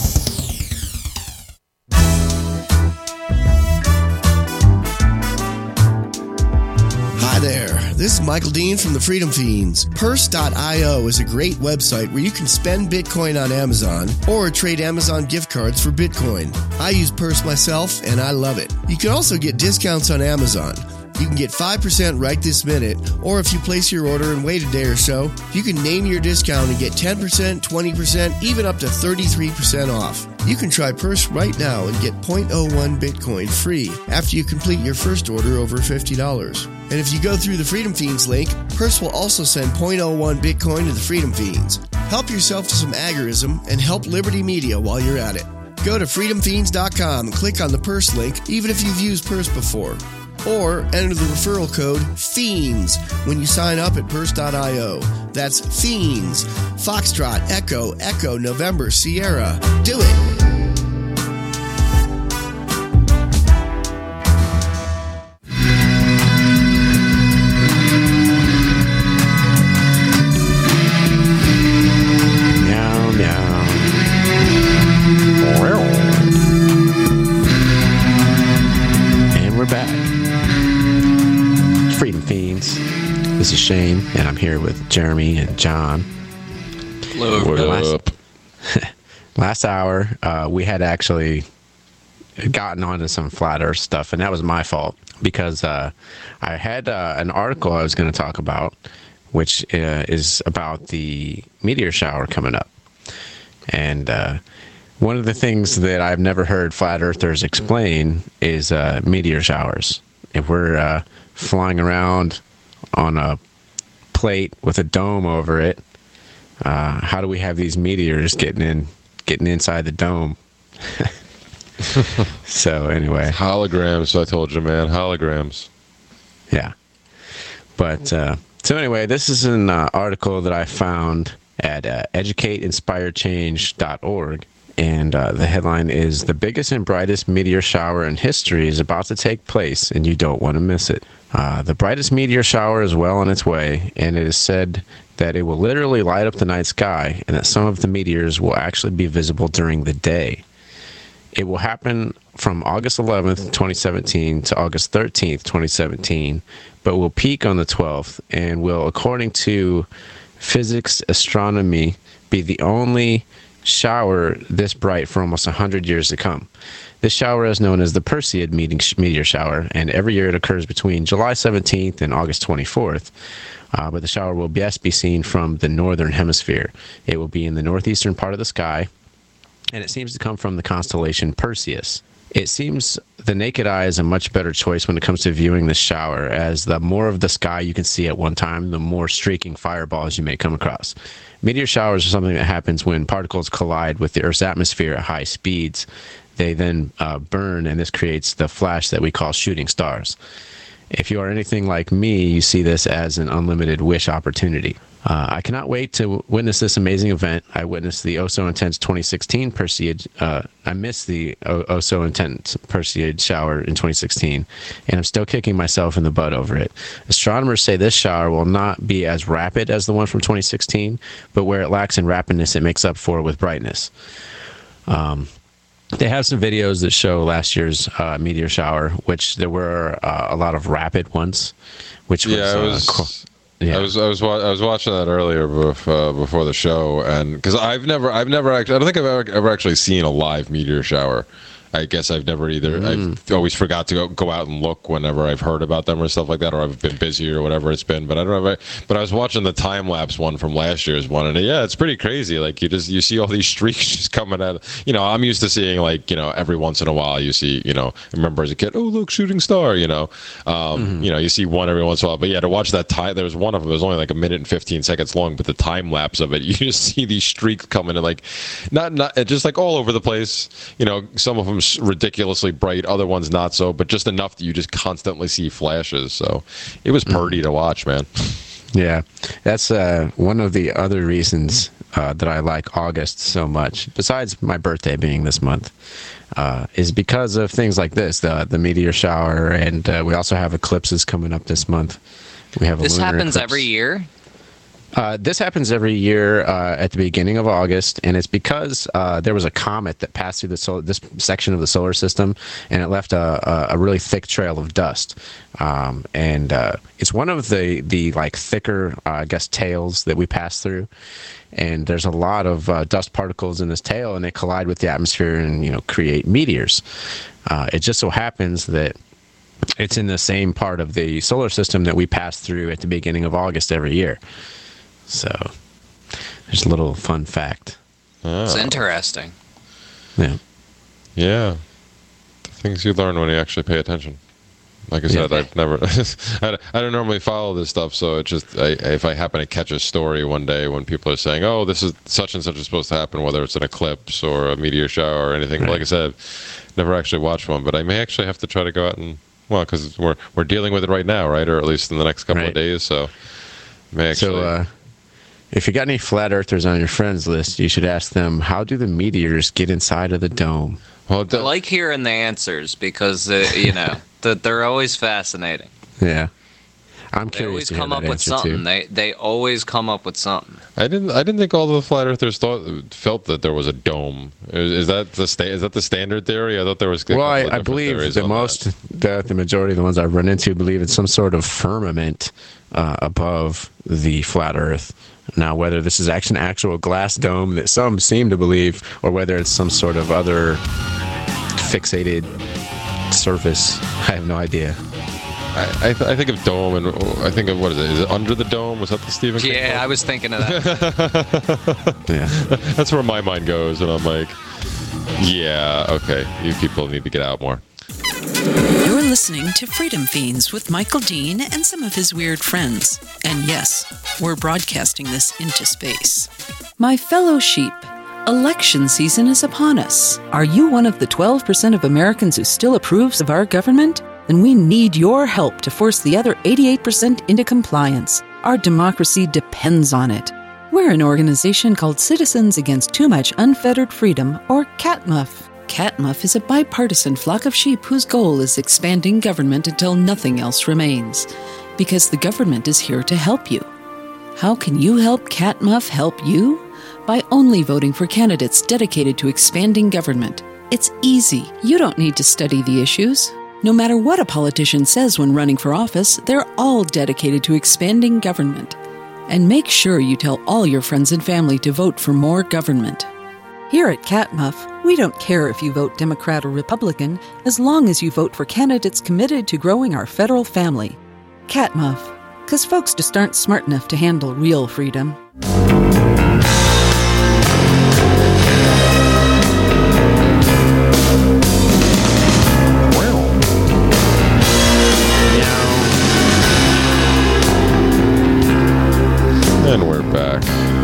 Hi there, this is Michael Dean from the Freedom Fiends. Purse.io is a great website where you can spend Bitcoin on Amazon or trade Amazon gift cards for Bitcoin. I use Purse myself and I love it. You can also get discounts on Amazon. You can get 5% right this minute, or if you place your order and wait a day or so, you can name your discount and get 10%, 20%, even up to 33% off. You can try Purse right now and get 0.01 Bitcoin free after you complete your first order over $50. And if you go through the Freedom Fiends link, Purse will also send 0.01 Bitcoin to the Freedom Fiends. Help yourself to some agorism and help Liberty Media while you're at it. Go to freedomfiends.com and click on the Purse link, even if you've used Purse before. Or enter the referral code FIENDS when you sign up at Purse.io. That's FIENDS. Foxtrot, Echo, November, Sierra. Do it! This is Shane, and I'm here with Jeremy and John. Hello. Last hour, we had actually gotten onto some flat Earth stuff, and that was my fault because I had an article I was going to talk about, which is about the meteor shower coming up. And one of the things that I've never heard flat earthers explain is meteor showers. If we're flying around on a plate with a dome over it, how do we have these meteors getting inside the dome? So anyway, holograms. I told you, man, holograms. Yeah, but so anyway, this is an article that I found at educateinspiredchange.org, and the headline is "The biggest and brightest meteor shower in history is about to take place, and you don't want to miss it." The brightest meteor shower is well on its way, and it is said that it will literally light up the night sky, and that some of the meteors will actually be visible during the day. It will happen from August 11th, 2017 to August 13th, 2017, but will peak on the 12th and will, according to Physics Astronomy, be the only shower this bright for almost 100 years to come. This shower is known as the Perseid meteor shower, and every year it occurs between July 17th and August 24th. But the shower will best be seen from the northern hemisphere. It will be in the northeastern part of the sky, and it seems to come from the constellation Perseus. It seems the naked eye is a much better choice when it comes to viewing this shower, as the more of the sky you can see at one time, the more streaking fireballs you may come across. Meteor showers are something that happens when particles collide with the Earth's atmosphere at high speeds. They then burn, and this creates the flash that we call shooting stars. If you are anything like me, you see this as an unlimited wish opportunity. I cannot wait to witness this amazing event. I witnessed the Oh-So-Intense 2016 Perseid. I missed the Oh-So-Intense Perseid shower in 2016, and I'm still kicking myself in the butt over it. Astronomers say this shower will not be as rapid as the one from 2016, but where it lacks in rapidness, it makes up for it with brightness. They have some videos that show last year's meteor shower, which there were a lot of rapid ones, which was cool. Yeah. I was watching that earlier before the show, and because I've never actually, I don't think I've ever actually seen a live meteor shower. I guess I've never either. I've always forgot to go out and look whenever I've heard about them or stuff like that, or I've been busy or whatever it's been. But I don't know. But I was watching the time lapse one from last year's one, and yeah, it's pretty crazy. Like you see all these streaks just coming out. I'm used to seeing every once in a while you see. I remember as a kid, oh look, shooting star. You see one every once in a while. But yeah, to watch that time, there was one of them. It was only like a minute and 15 seconds long, but the time lapse of it, you just see these streaks coming in not just like all over the place. Some of them ridiculously bright, other ones not so, but just enough that you just constantly see flashes. So it was pretty to watch, man. Yeah, that's one of the other reasons that I like August so much, besides my birthday being this month, is because of things like this, the meteor shower, and we also have eclipses coming up this month. We have this happens eclipse. Every year? This happens every year at the beginning of August, and it's because there was a comet that passed through this section of the solar system, and it left a really thick trail of dust. And it's one of the thicker, tails that we pass through. And there's a lot of dust particles in this tail, and they collide with the atmosphere and create meteors. It just so happens that it's in the same part of the solar system that we pass through at the beginning of August every year. So, there's a little fun fact. It's interesting. Yeah. Yeah. The things you learn when you actually pay attention. Like I said, I've never, I don't normally follow this stuff, so it just, if I happen to catch a story one day when people are saying, oh, this is such and such is supposed to happen, whether it's an eclipse or a meteor shower or anything, like I said, never actually watched one, but I may actually have to try to go out and, because we're dealing with it right now, right? Or at least in the next couple of days, so may actually... So, if you got any flat earthers on your friends list, you should ask them, how do the meteors get inside of the dome? Well, I like hearing the answers because, they're always fascinating. Yeah. I'm curious to hear that answer too. They always come up with something. I didn't think all the flat earthers felt that there was a dome. Is that the standard theory? I thought there was. Well, I believe the majority of the ones I've run into believe it's some sort of firmament above the flat Earth. Now, whether this is actually an actual glass dome that some seem to believe, or whether it's some sort of other fixated surface, I have no idea. I think of dome, and I think of, what is it? Is it Under the Dome? Was that the Stephen King book? I was thinking of that. Yeah, that's where my mind goes, and I'm like, yeah, okay, you people need to get out more. You're listening to Freedom Fiends with Michael Dean and some of his weird friends. And yes, we're broadcasting this into space. My fellow sheep, election season is upon us. Are you one of the 12% of Americans who still approves of our government? Then we need your help to force the other 88% into compliance. Our democracy depends on it. We're an organization called Citizens Against Too Much Unfettered Freedom, or CATMUF. CATMUF is a bipartisan flock of sheep whose goal is expanding government until nothing else remains. Because the government is here to help you. How can you help CATMUF help you? By only voting for candidates dedicated to expanding government. It's easy. You don't need to study the issues. No matter what a politician says when running for office, they're all dedicated to expanding government. And make sure you tell all your friends and family to vote for more government. Here at CATMUF, we don't care if you vote Democrat or Republican, as long as you vote for candidates committed to growing our federal family. CATMUF, because folks just aren't smart enough to handle real freedom. And we're back.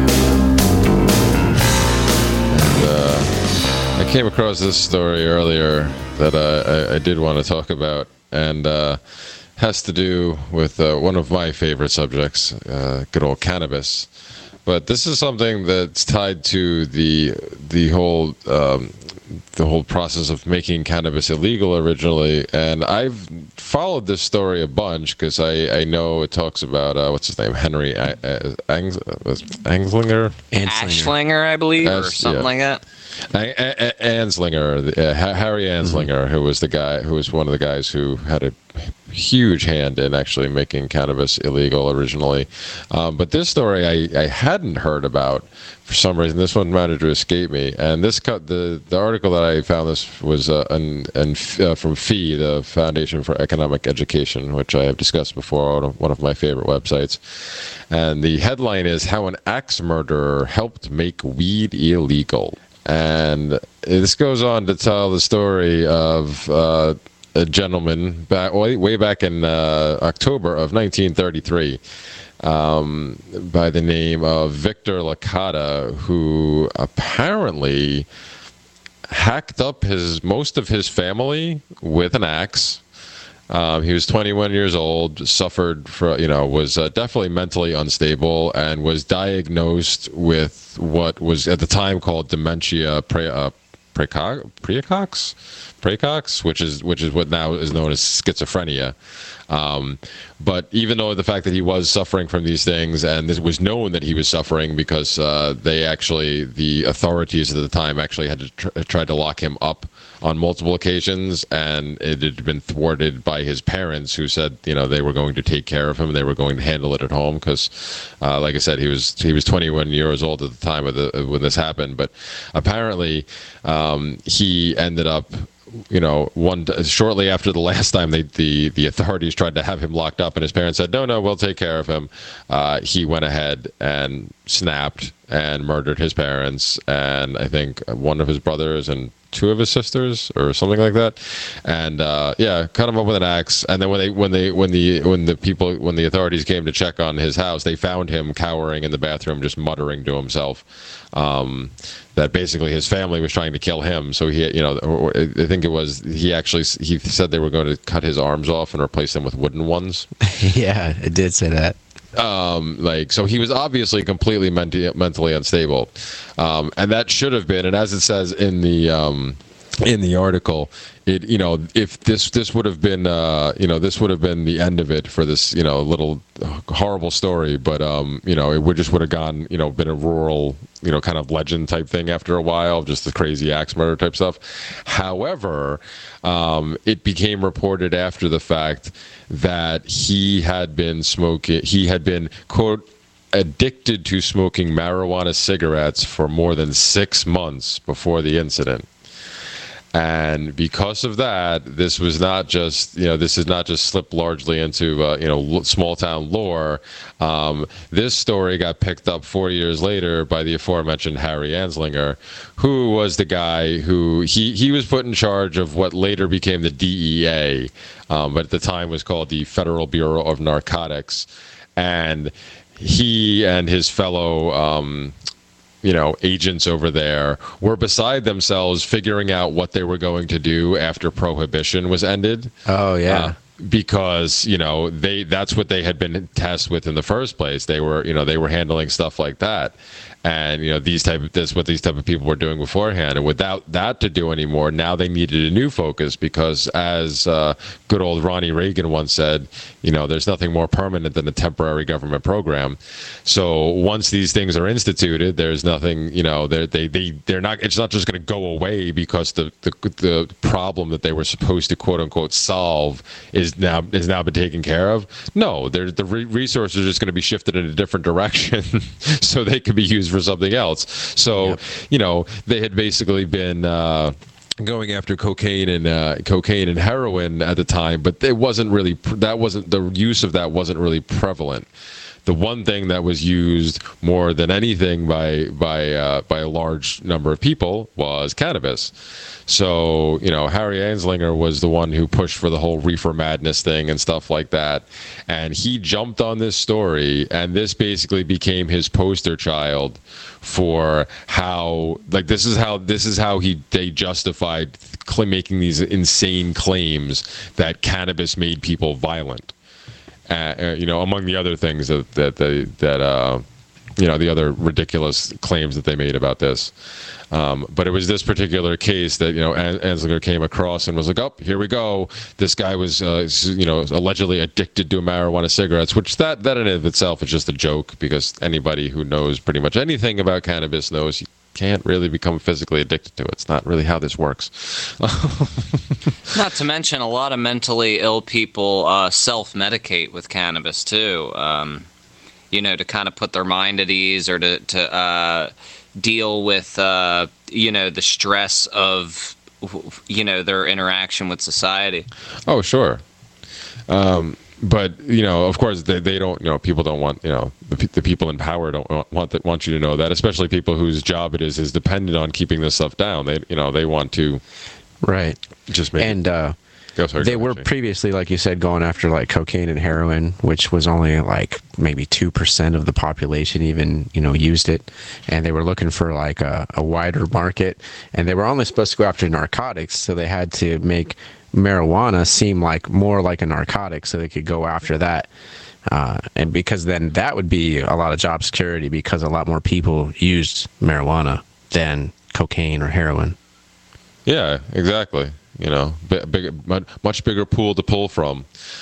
And I came across this story earlier that I did want to talk about, and has to do with one of my favorite subjects, good old cannabis. But this is something that's tied to the whole process of making cannabis illegal originally, and I've followed this story a bunch because I know it talks about what's his name, Henry Anslinger, I believe, or something like that. Anslinger, Harry Anslinger, who was one of the guys who had a huge hand in actually making cannabis illegal originally. But this story I hadn't heard about for some reason. This one managed to escape me. And the article that I found this was from FEE, the Foundation for Economic Education, which I have discussed before, one of my favorite websites. And the headline is "How an Axe Murderer Helped Make Weed Illegal." And this goes on to tell the story of a gentleman way back in October of 1933 by the name of Victor Licata, who apparently hacked up most of his family with an axe. He was 21 years old, was definitely mentally unstable, and was diagnosed with what was at the time called dementia praecox, which is what now is known as schizophrenia. But even though the fact that he was suffering from these things, and it was known that he was suffering because the authorities at the time actually had to try to lock him up on multiple occasions, and it had been thwarted by his parents, who said they were going to take care of him, they were going to handle it at home, because like I said, he was 21 years old at the time when this happened. But apparently he ended up, shortly after the last time the authorities tried to have him locked up, and his parents said, no, we'll take care of him. He went ahead and snapped and murdered his parents, and I think one of his brothers and two of his sisters, or something like that. And cut him up with an axe. And then when the authorities came to check on his house, they found him cowering in the bathroom, just muttering to himself that basically his family was trying to kill him. So he said they were going to cut his arms off and replace them with wooden ones. Yeah, it did say that. So he was obviously completely mentally unstable, and that should have been. And as it says in the in the article, if this would have been, this would have been the end of it for this, little horrible story, but, it would have gone, been a rural, kind of legend type thing after a while, just the crazy axe murder type stuff. However, it became reported after the fact that he had been, quote, addicted to smoking marijuana cigarettes for more than 6 months before the incident. And because of that, this was not just, this is not just slipped largely into, small town lore. This story got picked up 4 years later by the aforementioned Harry Anslinger, who was the guy who, he was put in charge of what later became the DEA, but at the time was called the Federal Bureau of Narcotics. And he and his fellow, agents over there were beside themselves figuring out what they were going to do after Prohibition was ended. Oh, yeah. Because, that's what they had been tasked with in the first place. They were handling stuff like that. And, that's what these type of people were doing beforehand. And without that to do anymore, now they needed a new focus because, as good old Ronnie Reagan once said, there's nothing more permanent than a temporary government program. So once these things are instituted, there's nothing, they're not, it's not just going to go away because the problem that they were supposed to quote unquote solve is now been taken care of. No, the resources are just going to be shifted in a different direction so they could be used for something else. So, yep. They had basically been going after cocaine and heroin at the time, but the use of that wasn't really prevalent. The one thing that was used more than anything by a large number of people was cannabis. So, Harry Anslinger was the one who pushed for the whole reefer madness thing and stuff like that. And he jumped on this story, and this basically became his poster child for how, this is how they justified making these insane claims that cannabis made people violent. Among the other things that the other ridiculous claims that they made about this. But it was this particular case that, Anslinger came across and was like, oh, here we go. This guy was, allegedly addicted to marijuana cigarettes, which that in and of itself is just a joke because anybody who knows pretty much anything about cannabis knows you can't really become physically addicted to it. It's not really how this works. Not to mention a lot of mentally ill people self-medicate with cannabis too, to kind of put their mind at ease or to deal with, the stress of, their interaction with society. Oh, sure. But, of course, they don't, people don't want, the people in power don't want you to know that, especially people whose job it is dependent on keeping this stuff down. They want to. Right. Just make and they were previously, like you said, going after like cocaine and heroin, which was only like maybe 2% of the population even, used it. And they were looking for like a wider market, and they were only supposed to go after narcotics. So they had to make marijuana seem like more like a narcotic so they could go after that. And because then that would be a lot of job security because a lot more people used marijuana than cocaine or heroin. Yeah, exactly. Much bigger pool to pull from.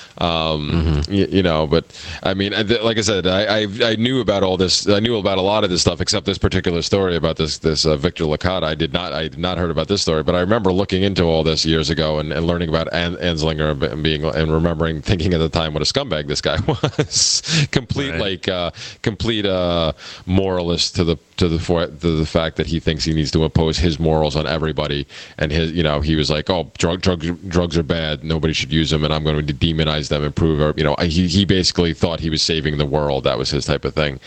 But I mean, like I said, I knew about all this. I knew about a lot of this stuff, except this particular story about this Victor Licata. I did not heard about this story, but I remember looking into all this years ago and learning about Anslinger and remembering thinking at the time what a scumbag this guy was. Complete moralist to the fact that he thinks he needs to impose his morals on everybody, and he was like, oh, drugs are bad, nobody should use them, and I'm going to demonize them and prove, he basically thought he was saving the world. That was his type of thing.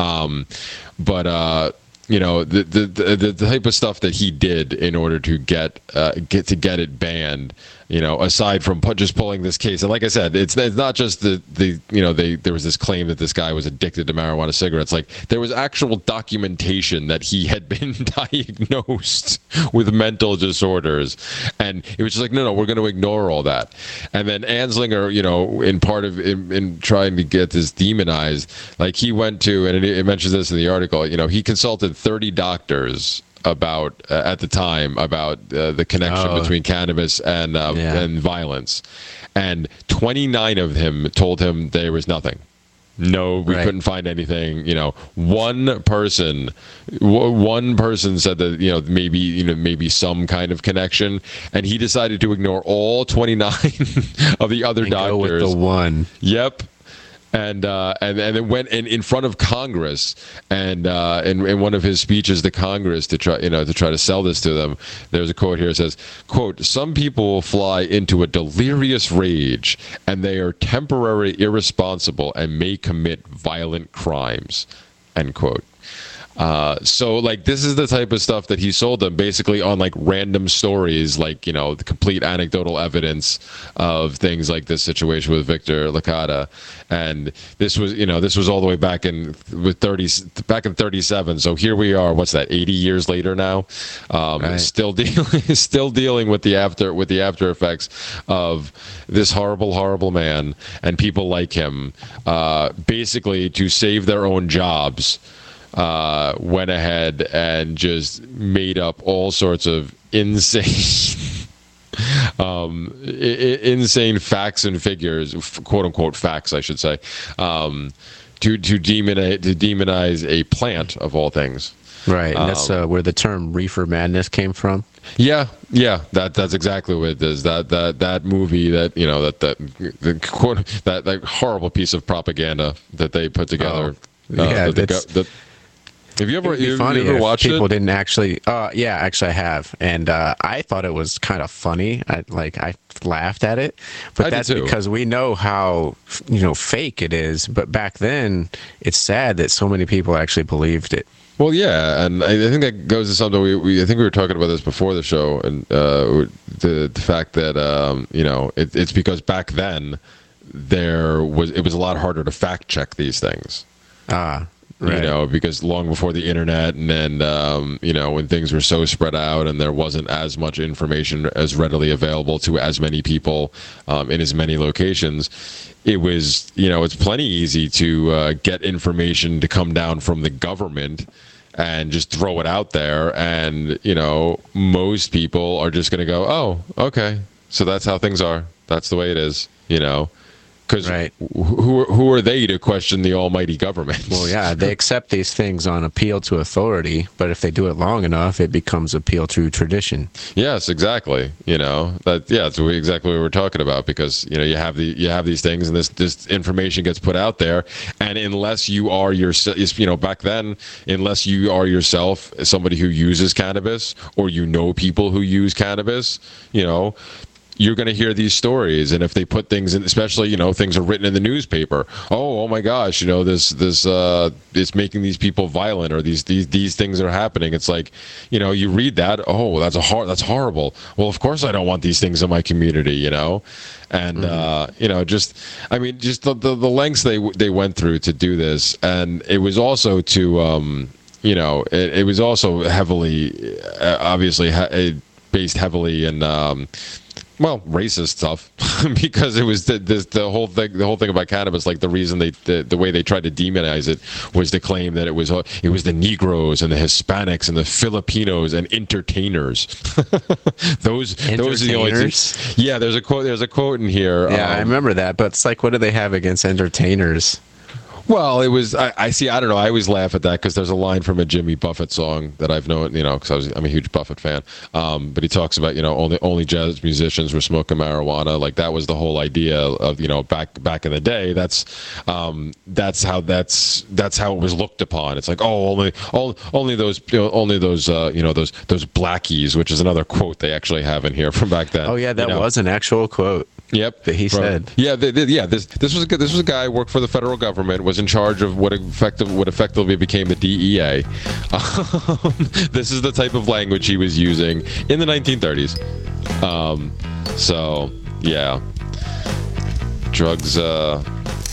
The type of stuff that he did in order to get it banned, aside from just pulling this case. And like I said, it's not just there was this claim that this guy was addicted to marijuana cigarettes. Like, there was actual documentation that he had been diagnosed with mental disorders, and it was just like, no, we're going to ignore all that. And then Anslinger, in trying to get this demonized, like, he went to, and it mentions this in the article, he consulted 30 doctors about at the time about the connection between cannabis and violence, and 29 of them told him there was nothing. No, we couldn't find anything. One person said that maybe some kind of connection, and he decided to ignore all 29 of the other doctors. Go with the one. Yep. And it went in front of Congress, and in one of his speeches to Congress to try to sell this to them. There's a quote here that says, quote, "Some people will fly into a delirious rage, and they are temporarily irresponsible and may commit violent crimes," end quote. So this is the type of stuff that he sold them, basically on random stories, the complete anecdotal evidence of things like this situation with Victor Licata. And this was all the way back in 37. So here we are, what's that, 80 years later now, still dealing with the after effects of this horrible man and people like him, basically to save their own jobs. Went ahead and just made up all sorts of insane facts and figures, quote unquote facts, I should say, to demonize a plant of all things. Right, and that's where the term reefer madness came from. Yeah, that's exactly what it is. That movie, that horrible piece of propaganda that they put together. Have you ever watched it? People didn't actually. Actually I have, and I thought it was kind of funny. I laughed at it, but that's because we know how fake it is. But back then, it's sad that so many people actually believed it. Well, yeah, and I think that goes to something I think we were talking about this before the show, and the fact that it's because back then it was a lot harder to fact check these things. Right. Because long before the internet, and then when things were so spread out and there wasn't as much information as readily available to as many people in as many locations, it was it's plenty easy to get information to come down from the government and just throw it out there, and most people are just going to go, oh, okay, so that's how things are, that's the way it is, Because who are they to question the almighty government? Well, yeah, they accept these things on appeal to authority, but if they do it long enough, it becomes appeal to tradition. Yes, exactly. That's exactly what we're talking about, because you have these things, and this information gets put out there, and unless you are yourself, back then, unless you are yourself somebody who uses cannabis, or people who use cannabis, you're going to hear these stories, and if they put things in, especially things are written in the newspaper. Oh my gosh, this it's making these people violent, or these things are happening. It's like, you read that. Oh, that's horrible. Well, of course I don't want these things in my community. And just the lengths they went through to do this, and it was also to it was also heavily obviously based heavily in. Racist stuff, because it was the whole thing about cannabis. The reason the way they tried to demonize it was to claim that it was the Negroes and the Hispanics and the Filipinos and entertainers. those are the only things. Yeah, there's a quote in here. Yeah, I remember that. But it's what do they have against entertainers? Well, it was. I see. I don't know. I always laugh at that because there's a line from a Jimmy Buffett song that I've known. Because I'm a huge Buffett fan. But he talks about only jazz musicians were smoking marijuana. That was the whole idea of back in the day. That's how it was looked upon. It's like, only those those blackies, which is another quote they actually have in here from back then. Oh yeah, that was an actual quote. Yep, that he said. Yeah, this was a guy who worked for the federal government, was in charge of what effectively became the DEA. This is the type of language he was using in the 1930s. So yeah, drugs are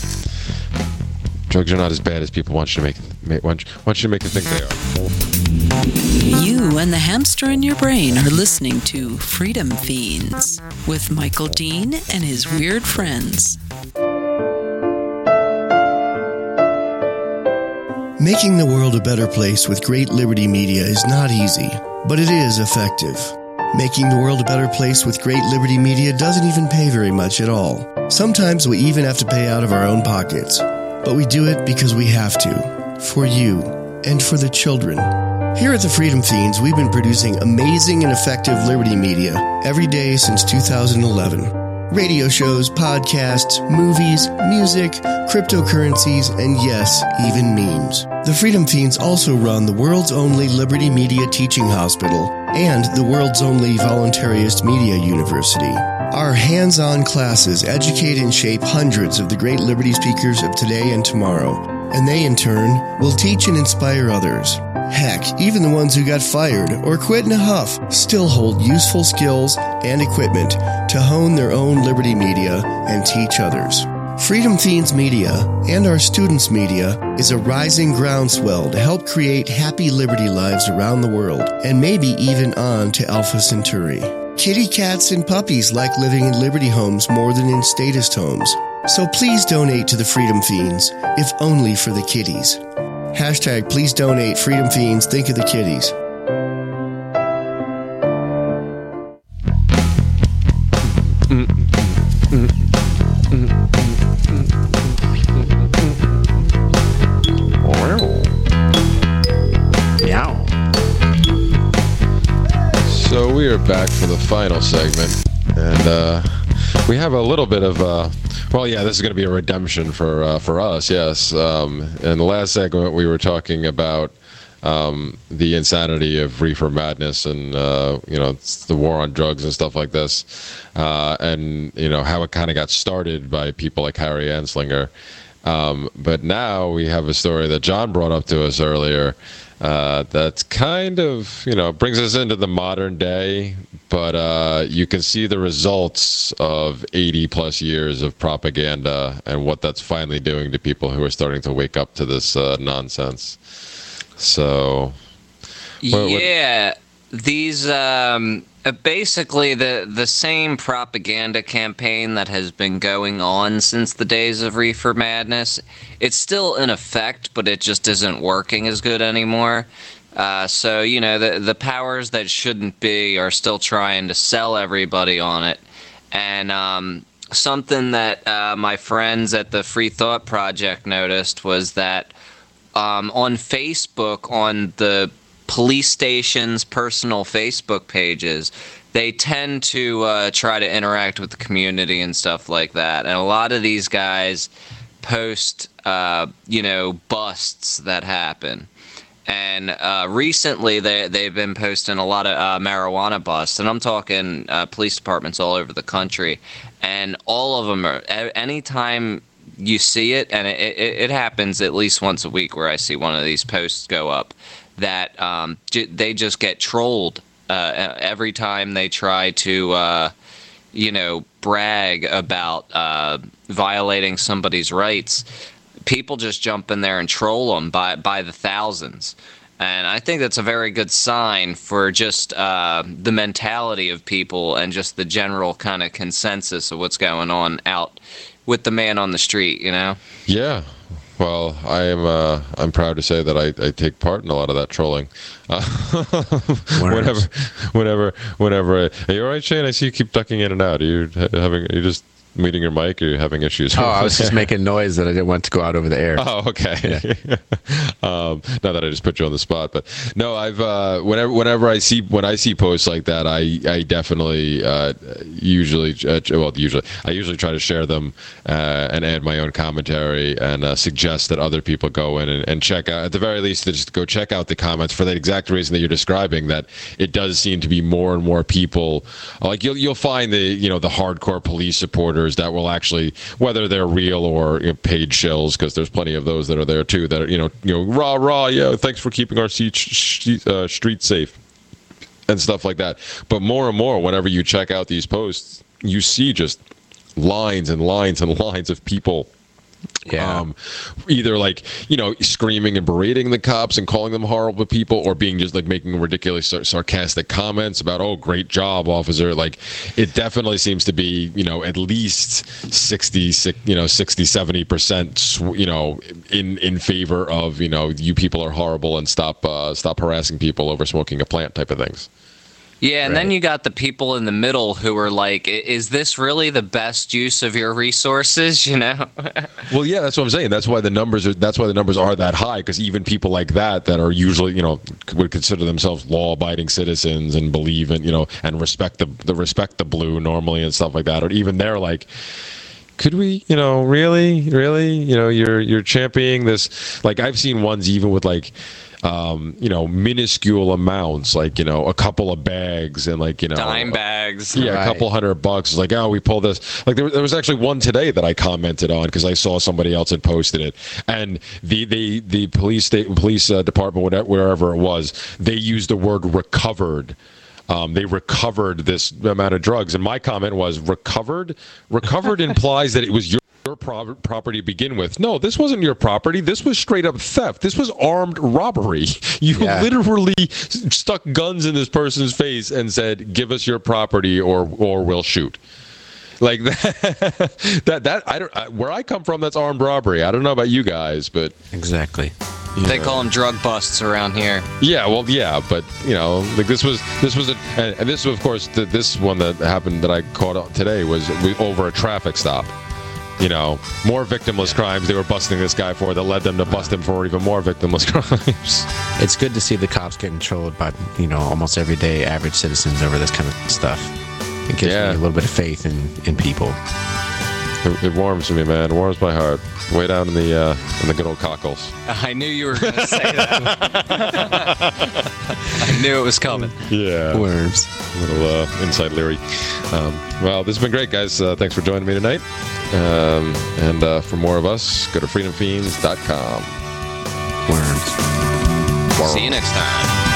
not as bad as people want you to make you think they are. You and the hamster in your brain are listening to Freedom Fiends with Michael Dean and his weird friends. Making the world a better place with Great Liberty Media is not easy, but it is effective. Making the world a better place with Great Liberty Media doesn't even pay very much at all. Sometimes we even have to pay out of our own pockets, but we do it because we have to, for you, and for the children. Here at the Freedom Fiends, we've been producing amazing and effective Liberty Media every day since 2011. Radio shows, podcasts, movies, music, cryptocurrencies, and yes, even memes. The Freedom Fiends also run the world's only Liberty Media Teaching Hospital and the world's only voluntarist media university. Our hands-on classes educate and shape hundreds of the great Liberty speakers of today and tomorrow, and they, in turn, will teach and inspire others. Heck, even the ones who got fired or quit in a huff still hold useful skills and equipment to hone their own Liberty Media and teach others. Freedom Fiends Media and our students' media is a rising groundswell to help create happy Liberty lives around the world and maybe even on to Alpha Centauri. Kitty cats and puppies like living in Liberty homes more than in statist homes. So please donate to the Freedom Fiends, if only for the kitties. Hashtag please donate Freedom Fiends, think of the kitties. So we are back for the final segment, and we have a little bit of this is going to be a redemption for us, yes. In the last segment, we were talking about the insanity of reefer madness and the war on drugs and stuff like this, and how it kind of got started by people like Harry Anslinger. But now we have a story that John brought up to us earlier. That's kind of, brings us into the modern day, but you can see the results of 80 plus years of propaganda and what that's finally doing to people who are starting to wake up to this nonsense. So, these basically the same propaganda campaign that has been going on since the days of reefer madness. It's still in effect, but it just isn't working as good anymore. So the powers that shouldn't be are still trying to sell everybody on it. And something that my friends at the Free Thought Project noticed was that on Facebook, on the police stations' personal Facebook pages, they tend to try to interact with the community and stuff like that. And a lot of these guys post, busts that happen. And recently, they've been posting a lot of marijuana busts. And I'm talking police departments all over the country. And all of them are, anytime you see it, and it happens at least once a week where I see one of these posts go up, that they just get trolled every time they try to, brag about violating somebody's rights. People just jump in there and troll them by the thousands. And I think that's a very good sign for just the mentality of people and just the general kind of consensus of what's going on out with the man on the street, Yeah. Well, I'm proud to say that I take part in a lot of that trolling. Whenever. Are you all right, Shane? I see you keep ducking in and out. Are you just muting your mic, or are you having issues? Oh, I was just making noise that I didn't want to go out over the air. Oh, okay. Yeah. Not that I just put you on the spot, but no, I've whenever I see posts like that, I definitely I usually try to share them and add my own commentary and suggest that other people go in and check out, at the very least, just go check out the comments for that exact reason that you're describing. That it does seem to be more and more people, like you'll find the hardcore police supporters that will actually, whether they're real or paid shills, because there's plenty of those that are there too, that are rah, yeah, thanks for keeping our streets safe and stuff like that. But more and more, whenever you check out these posts, you see just lines and lines and lines of people Yeah. Either like, screaming and berating the cops and calling them horrible people, or being just like making ridiculous sarcastic comments about, oh, great job, officer. Like, it definitely seems to be, at least 70%, in favor of, you people are horrible and stop harassing people over smoking a plant type of things. Yeah, and then you got the people in the middle who are like, is this really the best use of your resources, Well, yeah, that's what I'm saying. That's why the numbers are that high, because even people like that are usually, would consider themselves law-abiding citizens and believe in, and respect the blue normally and stuff like that. Or even they're like, could we, really, you're championing this. Like, I've seen ones even with like, minuscule amounts, like, a couple of bags and like, dime bags. Yeah, right. A couple $100. Like, oh, we pulled this. Like, there was actually one today that I commented on because I saw somebody else had posted it, and the police department, wherever it was, they used the word recovered. They recovered this amount of drugs, and my comment was recovered. Recovered implies that it was your property to begin with. No, this wasn't your property. This was straight up theft. This was armed robbery. You literally stuck guns in this person's face and said, "Give us your property, or we'll shoot." Like that. I don't. Where I come from, that's armed robbery. I don't know about you guys, but exactly. They call them drug busts around here. Yeah, well, yeah, but like this was and this was, of course, this one that happened that I caught today was over a traffic stop. More victimless crimes they were busting this guy for that led them to bust him for even more victimless crimes. It's good to see the cops getting trolled by, almost everyday average citizens over this kind of stuff. It gives me a little bit of faith in people. It warms me, man. It warms my heart. Way down in the good old cockles. I knew you were going to say that. I knew it was coming. Yeah. Worms. A little inside Leary. Well, this has been great, guys. Thanks for joining me tonight. And for more of us, go to freedomfiends.com. Worms. See you next time.